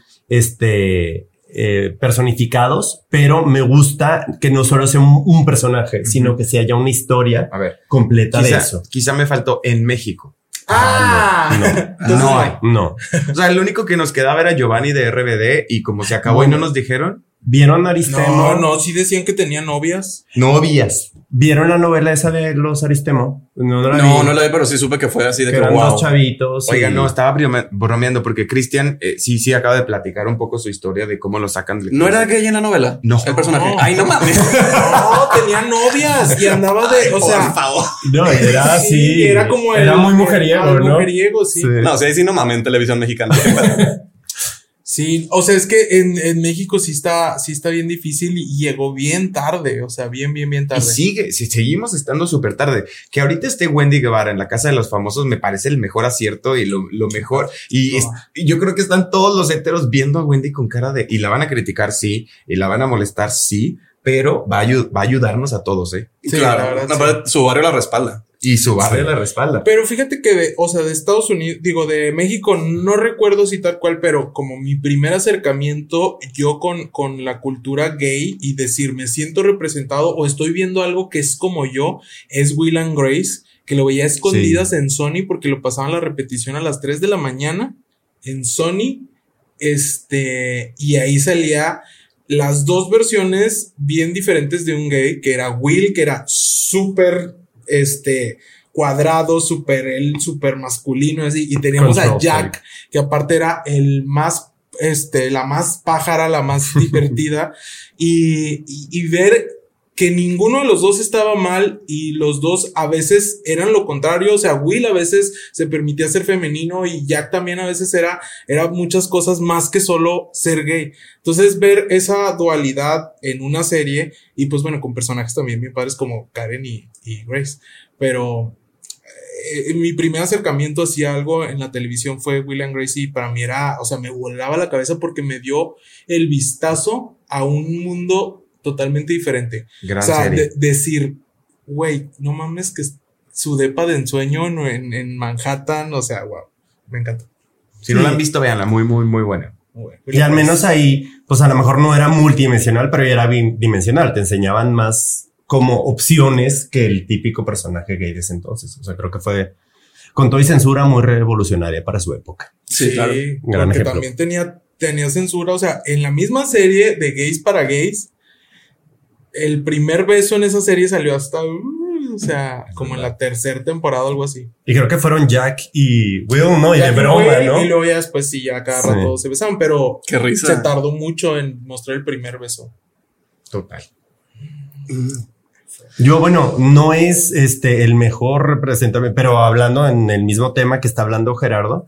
personificados, pero me gusta que no solo sea un personaje, sino que se haya una historia completa de eso. Quizá me faltó en México. No hay. No. O sea, el único que nos quedaba era Giovanni de RBD y como se acabó y no nos dijeron. ¿Vieron Aristemo? No, sí decían que tenía novias. Novias. ¿Vieron la novela esa de los Aristemo? No la vi, pero sí supe que fue así de que que eran wow. dos chavitos. Oiga, no, estaba bromeando porque Cristian sí acaba de platicar un poco su historia de cómo lo sacan. ¿No era gay en la novela? No. El personaje. No. Ay, no mames. No, tenía novias y andaba de, o sea, por favor. No, era así. sí, era como era muy mujeriego, ¿no? Mujeriego, sí. No, sí, ahí sí no mames en televisión mexicana. Sí, o sea, es que en México sí está bien difícil y llegó bien tarde, o sea, bien Y tarde. seguimos estando súper tarde. Que ahorita esté Wendy Guevara en la Casa de los Famosos me parece el mejor acierto y lo mejor. Y yo creo que están todos los héteros viendo a Wendy con cara de... Y la van a criticar, sí. Y la van a molestar, sí. Pero va a ayudarnos a todos, ¿eh? Sí, claro. la verdad, No, sí. pero su barrio la respalda. Y su barrio la respalda. Pero fíjate que de Estados Unidos, de México, no recuerdo si tal cual, pero como mi primer acercamiento yo con la cultura gay y decir, me siento representado o estoy viendo algo que es como yo, es Will and Grace, que lo veía a escondidas en Sony porque lo pasaban la repetición a las 3 de la mañana en Sony, y ahí salía las dos versiones bien diferentes de un gay, que era Will, que era súper cuadrado, súper masculino, así, y teníamos a Jack, que aparte era el más, la más pájara, la más divertida, y ver que ninguno de los dos estaba mal y los dos a veces eran lo contrario, o sea, Will a veces se permitía ser femenino y Jack también a veces era muchas cosas más que solo ser gay. Entonces ver esa dualidad en una serie y pues bueno, con personajes también bien padres como Karen y Grace, pero mi primer acercamiento hacia algo en la televisión fue Will and Grace y para mí era, o sea, me volaba la cabeza porque me dio el vistazo a un mundo totalmente diferente. Gran o sea, serie. Decir, güey, no mames que su depa de ensueño en Manhattan, o sea, wow, me encanta. Si no la han visto, véanla, muy, muy, muy buena. Y al menos ahí, pues a lo mejor no era multidimensional, pero ya era bidimensional. Te enseñaban más como opciones que el típico personaje gay de ese entonces. O sea, creo que fue, con todo y censura, muy revolucionaria para su época. Sí, claro. Gran porque ejemplo. también tenía censura, o sea, en la misma serie de gays para gays, el primer beso en esa serie salió hasta, o sea, como en la tercera temporada o algo así. Y creo que fueron Jack y Will, ¿no? Y Jack de broma, Will, ¿no? Y luego ya después sí, ya cada rato se besaban, pero Qué risa. se tardó mucho en mostrar el primer beso. Total. Yo, bueno, no es el mejor representante, pero hablando en el mismo tema que está hablando Gerardo,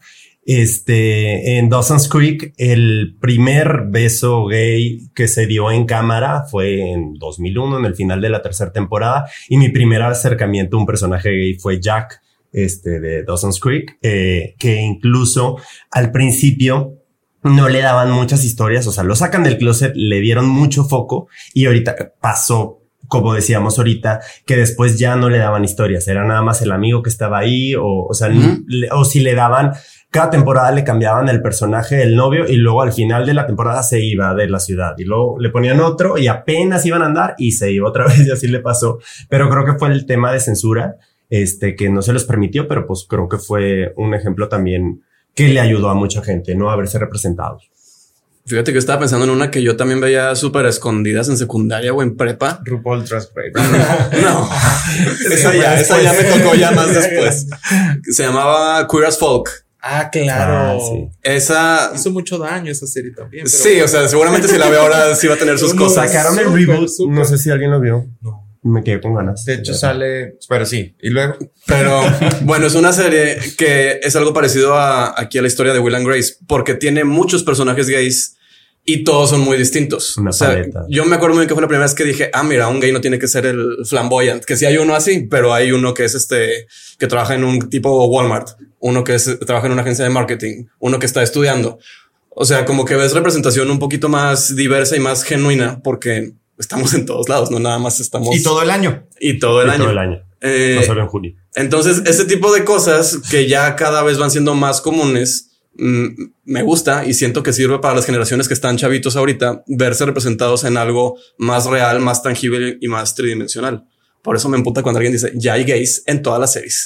en Dawson's Creek, el primer beso gay que se dio en cámara fue en 2001, en el final de la tercera temporada, y mi primer acercamiento a un personaje gay fue Jack, de Dawson's Creek, que incluso al principio no le daban muchas historias, o sea, lo sacan del closet, le dieron mucho foco, y ahorita pasó, como decíamos ahorita, que después ya no le daban historias, era nada más el amigo que estaba ahí, o sea, o si le daban, cada temporada le cambiaban el personaje, el novio, y luego al final de la temporada se iba de la ciudad, y luego le ponían otro, y apenas iban a andar, y se iba otra vez, y así le pasó. Pero creo que fue el tema de censura, que no se los permitió, pero pues creo que fue un ejemplo también que le ayudó a mucha gente, ¿no? A verse representados. Fíjate que estaba pensando en una que yo también veía súper escondidas en secundaria o en prepa. RuPaul Drag Race. No, esa ya me tocó ya más después. Se llamaba Queer as Folk. Ah, claro. Sí. Esa Hizo mucho daño esa serie también. Pero sí, o sea, seguramente si la veo ahora sí va a tener sus No, cosas. Sacaron el Súper, reboot, súper. no sé si alguien lo vio. No. Me quedé con ganas. De hecho, sale. Pero sí. Y luego. Pero bueno, es una serie que es algo parecido aquí a la historia de Will and Grace, porque tiene muchos personajes gays y todos son muy distintos. Una o sea, paleta. yo me acuerdo muy bien que fue la primera vez que dije, mira, un gay no tiene que ser el flamboyant, que sí hay uno así, pero hay uno que es que trabaja en un tipo Walmart, uno que trabaja en una agencia de marketing, uno que está estudiando. O sea, como que ves representación un poquito más diversa y más genuina porque estamos en todos lados, no nada más estamos. Y todo el año. Y todo el año. Todo el año. No solo en junio. Entonces, ese tipo de cosas que ya cada vez van siendo más comunes, me gusta y siento que sirve para las generaciones que están chavitos ahorita verse representados en algo más real, más tangible y más tridimensional. Por eso me emputa cuando alguien dice ya hay gays en todas las series.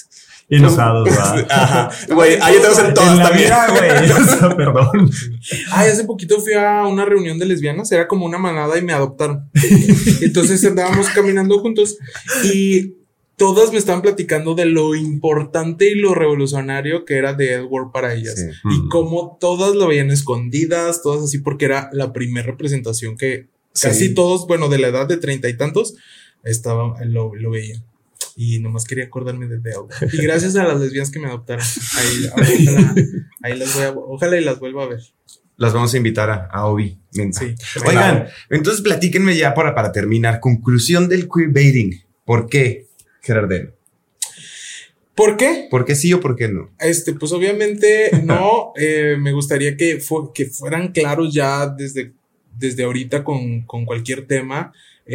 Enojados, ¿verdad? Ajá. Güey, ahí tenemos en todas también. Güey, o sea, perdón. Ay, hace poquito fui a una reunión de lesbianas, era como una manada y me adoptaron. Entonces andábamos caminando juntos y todas me estaban platicando de lo importante y lo revolucionario que era The L-Word para ellas. Sí. Y cómo todas lo veían escondidas, todas así, porque era la primera representación que casi todos, bueno, de la edad de 30 y tantos, lo veían. Y nomás quería acordarme de The L-Word. Y gracias a las lesbianas que me adoptaron. Ahí las ojalá y las vuelva a ver. Las vamos a invitar a Obi. Sí. Oigan, entonces platíquenme ya para terminar. Conclusión del queerbaiting. ¿Por qué, Gerardeno? ¿Por qué? ¿Por qué sí o por qué no? Pues obviamente no. Me gustaría que fueran claros ya desde ahorita con cualquier tema.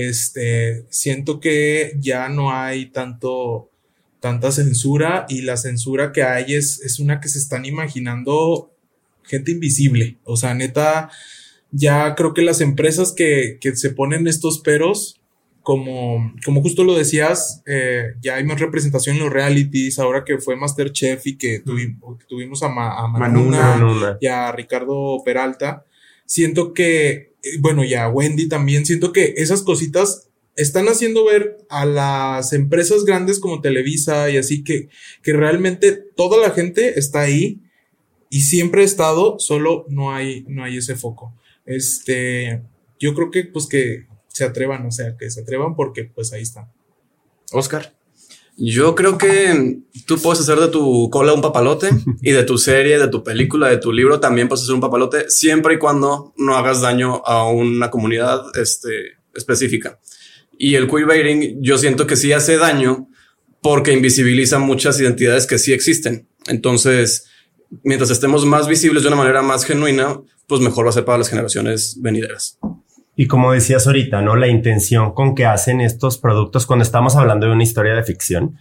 Siento que ya no hay tanta censura, y la censura que hay es una que se están imaginando gente invisible. O sea, neta, ya creo que las empresas que se ponen estos peros, como justo lo decías, ya hay más representación en los realities. Ahora que fue MasterChef y que tuvimos a Manuna y a Ricardo Peralta, siento que, bueno, y a Wendy también, siento que esas cositas están haciendo ver a las empresas grandes como Televisa y así que realmente toda la gente está ahí y siempre ha estado, solo no hay ese foco. Yo creo que pues que se atrevan, o sea, que se atrevan porque pues ahí están. Oscar. Yo creo que tú puedes hacer de tu cola un papalote y de tu serie, de tu película, de tu libro también puedes hacer un papalote, siempre y cuando no hagas daño a una comunidad específica. Y el queerbaiting yo siento que sí hace daño porque invisibiliza muchas identidades que sí existen. Entonces, mientras estemos más visibles de una manera más genuina, pues mejor va a ser para las generaciones venideras. Y como decías ahorita, ¿no? La intención con que hacen estos productos, cuando estamos hablando de una historia de ficción,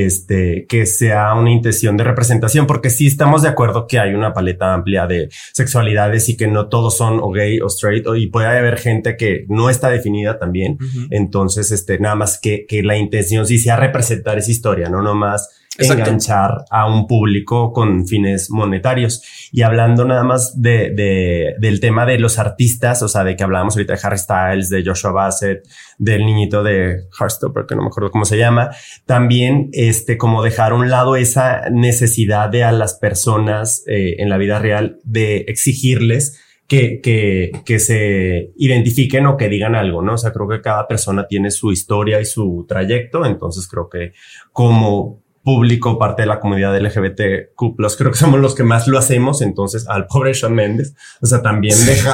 que sea una intención de representación, porque sí estamos de acuerdo que hay una paleta amplia de sexualidades y que no todos son o gay o straight, y puede haber gente que no está definida también. Uh-huh. Entonces, nada más que la intención sí sea representar esa historia, no nomás enganchar a un público con fines monetarios. Y hablando nada más del tema de los artistas, o sea, de que hablábamos ahorita de Harry Styles, de Joshua Bassett, del niñito de Heartstopper, que no me acuerdo cómo se llama, también como dejar a un lado esa necesidad de a las personas en la vida real de exigirles que se identifiquen o que digan algo, ¿no? O sea, creo que cada persona tiene su historia y su trayecto, entonces creo que como público, parte de la comunidad LGBTQ+, creo que somos los que más lo hacemos. Entonces al pobre Shawn Mendes, o sea, también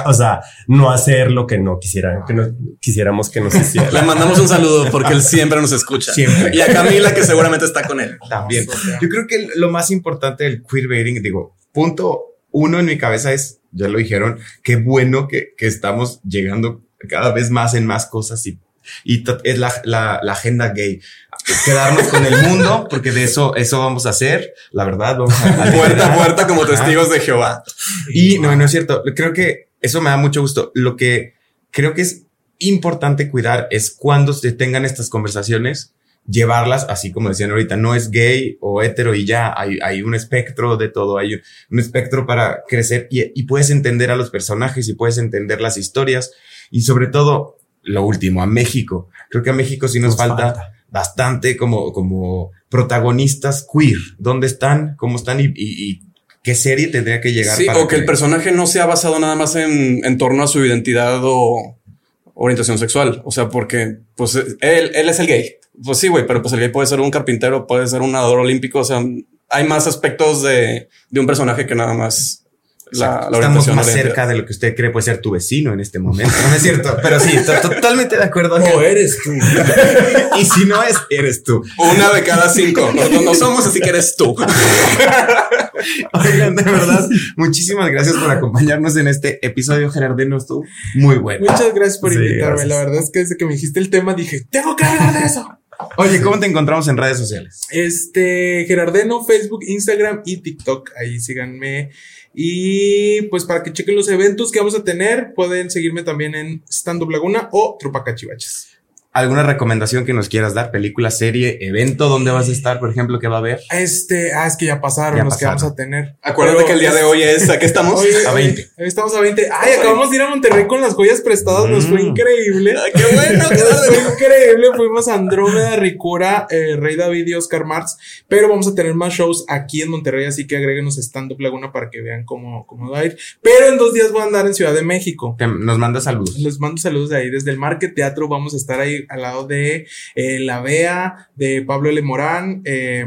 no hacer lo que no quisiéramos que nos hiciera. Le mandamos un saludo porque él siempre nos escucha. Siempre. Y a Camila, que seguramente está con él. También. Yo creo que lo más importante del queerbaiting, punto uno en mi cabeza es, ya lo dijeron, qué bueno que estamos llegando cada vez más en más cosas y es la agenda gay. Quedarnos con el mundo, porque de eso vamos a hacer, la verdad, vamos a puerta a puerta como testigos de Jehová. Y no es cierto. Creo que eso me da mucho gusto. Lo que creo que es importante cuidar es cuando se tengan estas conversaciones, llevarlas así como decían ahorita, no es gay o hetero y ya, hay un espectro de todo, hay un espectro para crecer y puedes entender a los personajes y puedes entender las historias y sobre todo, lo último, a México. Creo que a México sí nos falta bastante como protagonistas queer. ¿Dónde están? ¿Cómo están? ¿Y qué serie tendría que llegar? Sí, o que el personaje no sea basado nada más en torno a su identidad o orientación sexual. O sea, porque pues él es el gay. Pues sí, güey, pero pues el gay puede ser un carpintero, puede ser un nadador olímpico. O sea, hay más aspectos de un personaje que nada más la estamos más cerca de lo que usted cree puede ser tu vecino en este momento. No es cierto, pero sí, totalmente de acuerdo. O eres tú. Y si no es, eres tú. 1 de cada 5. No somos, así que eres tú. Oigan, de verdad, muchísimas gracias por acompañarnos en este episodio. Gerardeno, estuvo muy bueno. Muchas gracias por invitarme. Gracias. La verdad es que desde que me dijiste el tema dije, tengo que hablar de eso. Oye, ¿cómo te encontramos en redes sociales? Gerardeno, Facebook, Instagram y TikTok. Ahí síganme. Y pues para que chequen los eventos que vamos a tener, pueden seguirme también en Stand Up Laguna o Tropa Cachivaches. ¿Alguna recomendación que nos quieras dar? ¿Película, serie, evento? ¿Dónde vas a estar, por ejemplo, que va a haber? Es que ya pasaron los que vamos a tener. Acuérdate Pero que el día de hoy es, ¿a qué estamos? Hoy, A 20. Estamos a 20. Ay, acabamos de ir a Monterrey con las joyas prestadas. Nos fue increíble. Ay, qué bueno. Nos fue increíble. Fuimos a Andrómeda, Ricura, Rey David y Oscar Marx. Pero vamos a tener más shows aquí en Monterrey. Así que agréguenos Stand Up Laguna para que vean cómo va a ir. Pero en 2 días voy a andar en Ciudad de México. Nos manda saludos. Les mando saludos de ahí. Desde el Market Teatro vamos a estar ahí al lado de La Bea, de Pablo L. Morán,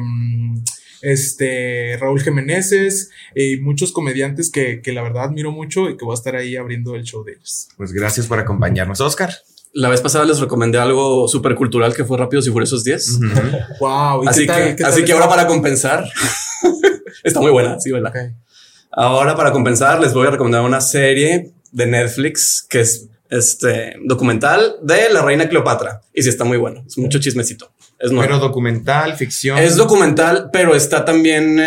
Raúl Jiménez y muchos comediantes que la verdad admiro mucho y que voy a estar ahí abriendo el show de ellos. Pues gracias por acompañarnos, Oscar. La vez pasada les recomendé algo súper cultural que fue Rápidos y Furiosos 10. Wow. ¿Y Así que ahora para compensar, está muy buena, sí, ¿verdad? Okay. Ahora para compensar les voy a recomendar una serie de Netflix que es documental de la reina Cleopatra. Y sí está muy bueno, es mucho chismecito. Es nuevo. Pero documental, ficción. Es documental, pero está también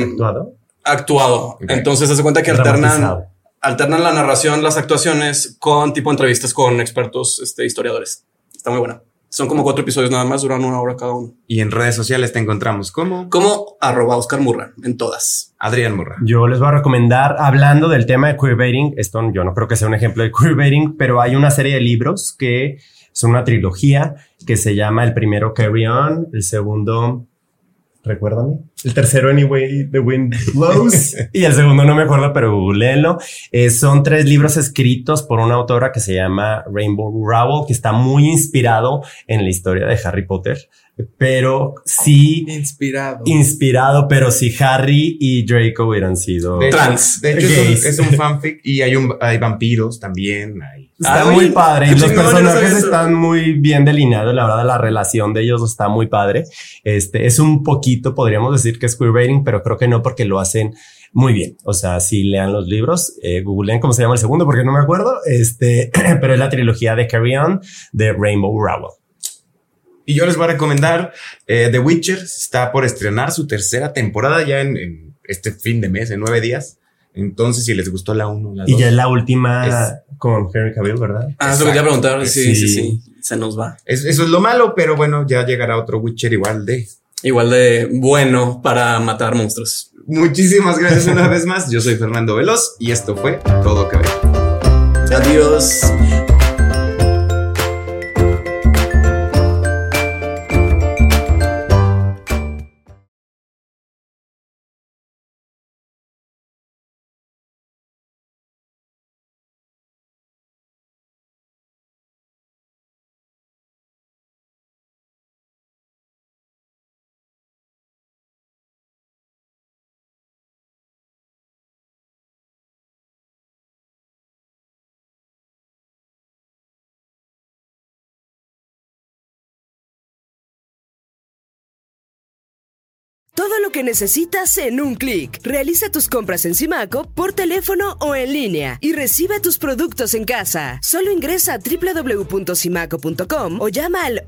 actuado. Okay. Entonces se cuenta que alternan la narración, las actuaciones con tipo entrevistas con expertos historiadores. Está muy buena. Son como 4 episodios nada más, duran 1 hora cada uno. Y en redes sociales te encontramos como @Oscar Murra en todas. Adrián Murra. Yo les voy a recomendar, hablando del tema de queerbaiting, esto yo no creo que sea un ejemplo de queerbaiting, pero hay una serie de libros que son una trilogía que se llama el primero Carry On, el segundo, recuérdame, el tercero Anyway the Wind Blows y el segundo no me acuerdo, pero googleenlo. Son 3 libros escritos por una autora que se llama Rainbow Rowell, que está muy inspirado en la historia de Harry Potter, pero sí inspirado, pero si Harry y Draco hubieran sido trans. De hecho es un fanfic y hay vampiros también. Está muy padre. Y los personajes están muy bien delineados. La verdad, la relación de ellos está muy padre. Es un poquito, podríamos decir que es queerbaiting, pero creo que no, porque lo hacen muy bien. O sea, si lean los libros, googleen cómo se llama el segundo, porque no me acuerdo. Pero es la trilogía de Carry On de Rainbow Rowell. Y yo les voy a recomendar The Witcher. Está por estrenar su 3ª temporada ya en este fin de mes, en 9 días. Entonces, si les gustó la 1, la 2. Y ya es la última con Henry Cavill, ¿verdad? Eso quería preguntar. Sí. Se nos va. Eso es lo malo, pero bueno, ya llegará otro Witcher igual de bueno para matar monstruos. Muchísimas gracias una vez más. Yo soy Fernando Veloz y esto fue Todo Que Ver. Adiós. Todo lo que necesitas en un clic. Realiza tus compras en Simaco por teléfono o en línea y recibe tus productos en casa. Solo ingresa a www.simaco.com o llama al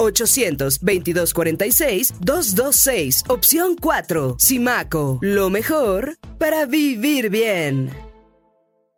800-2246-226, opción 4. Simaco, lo mejor para vivir bien.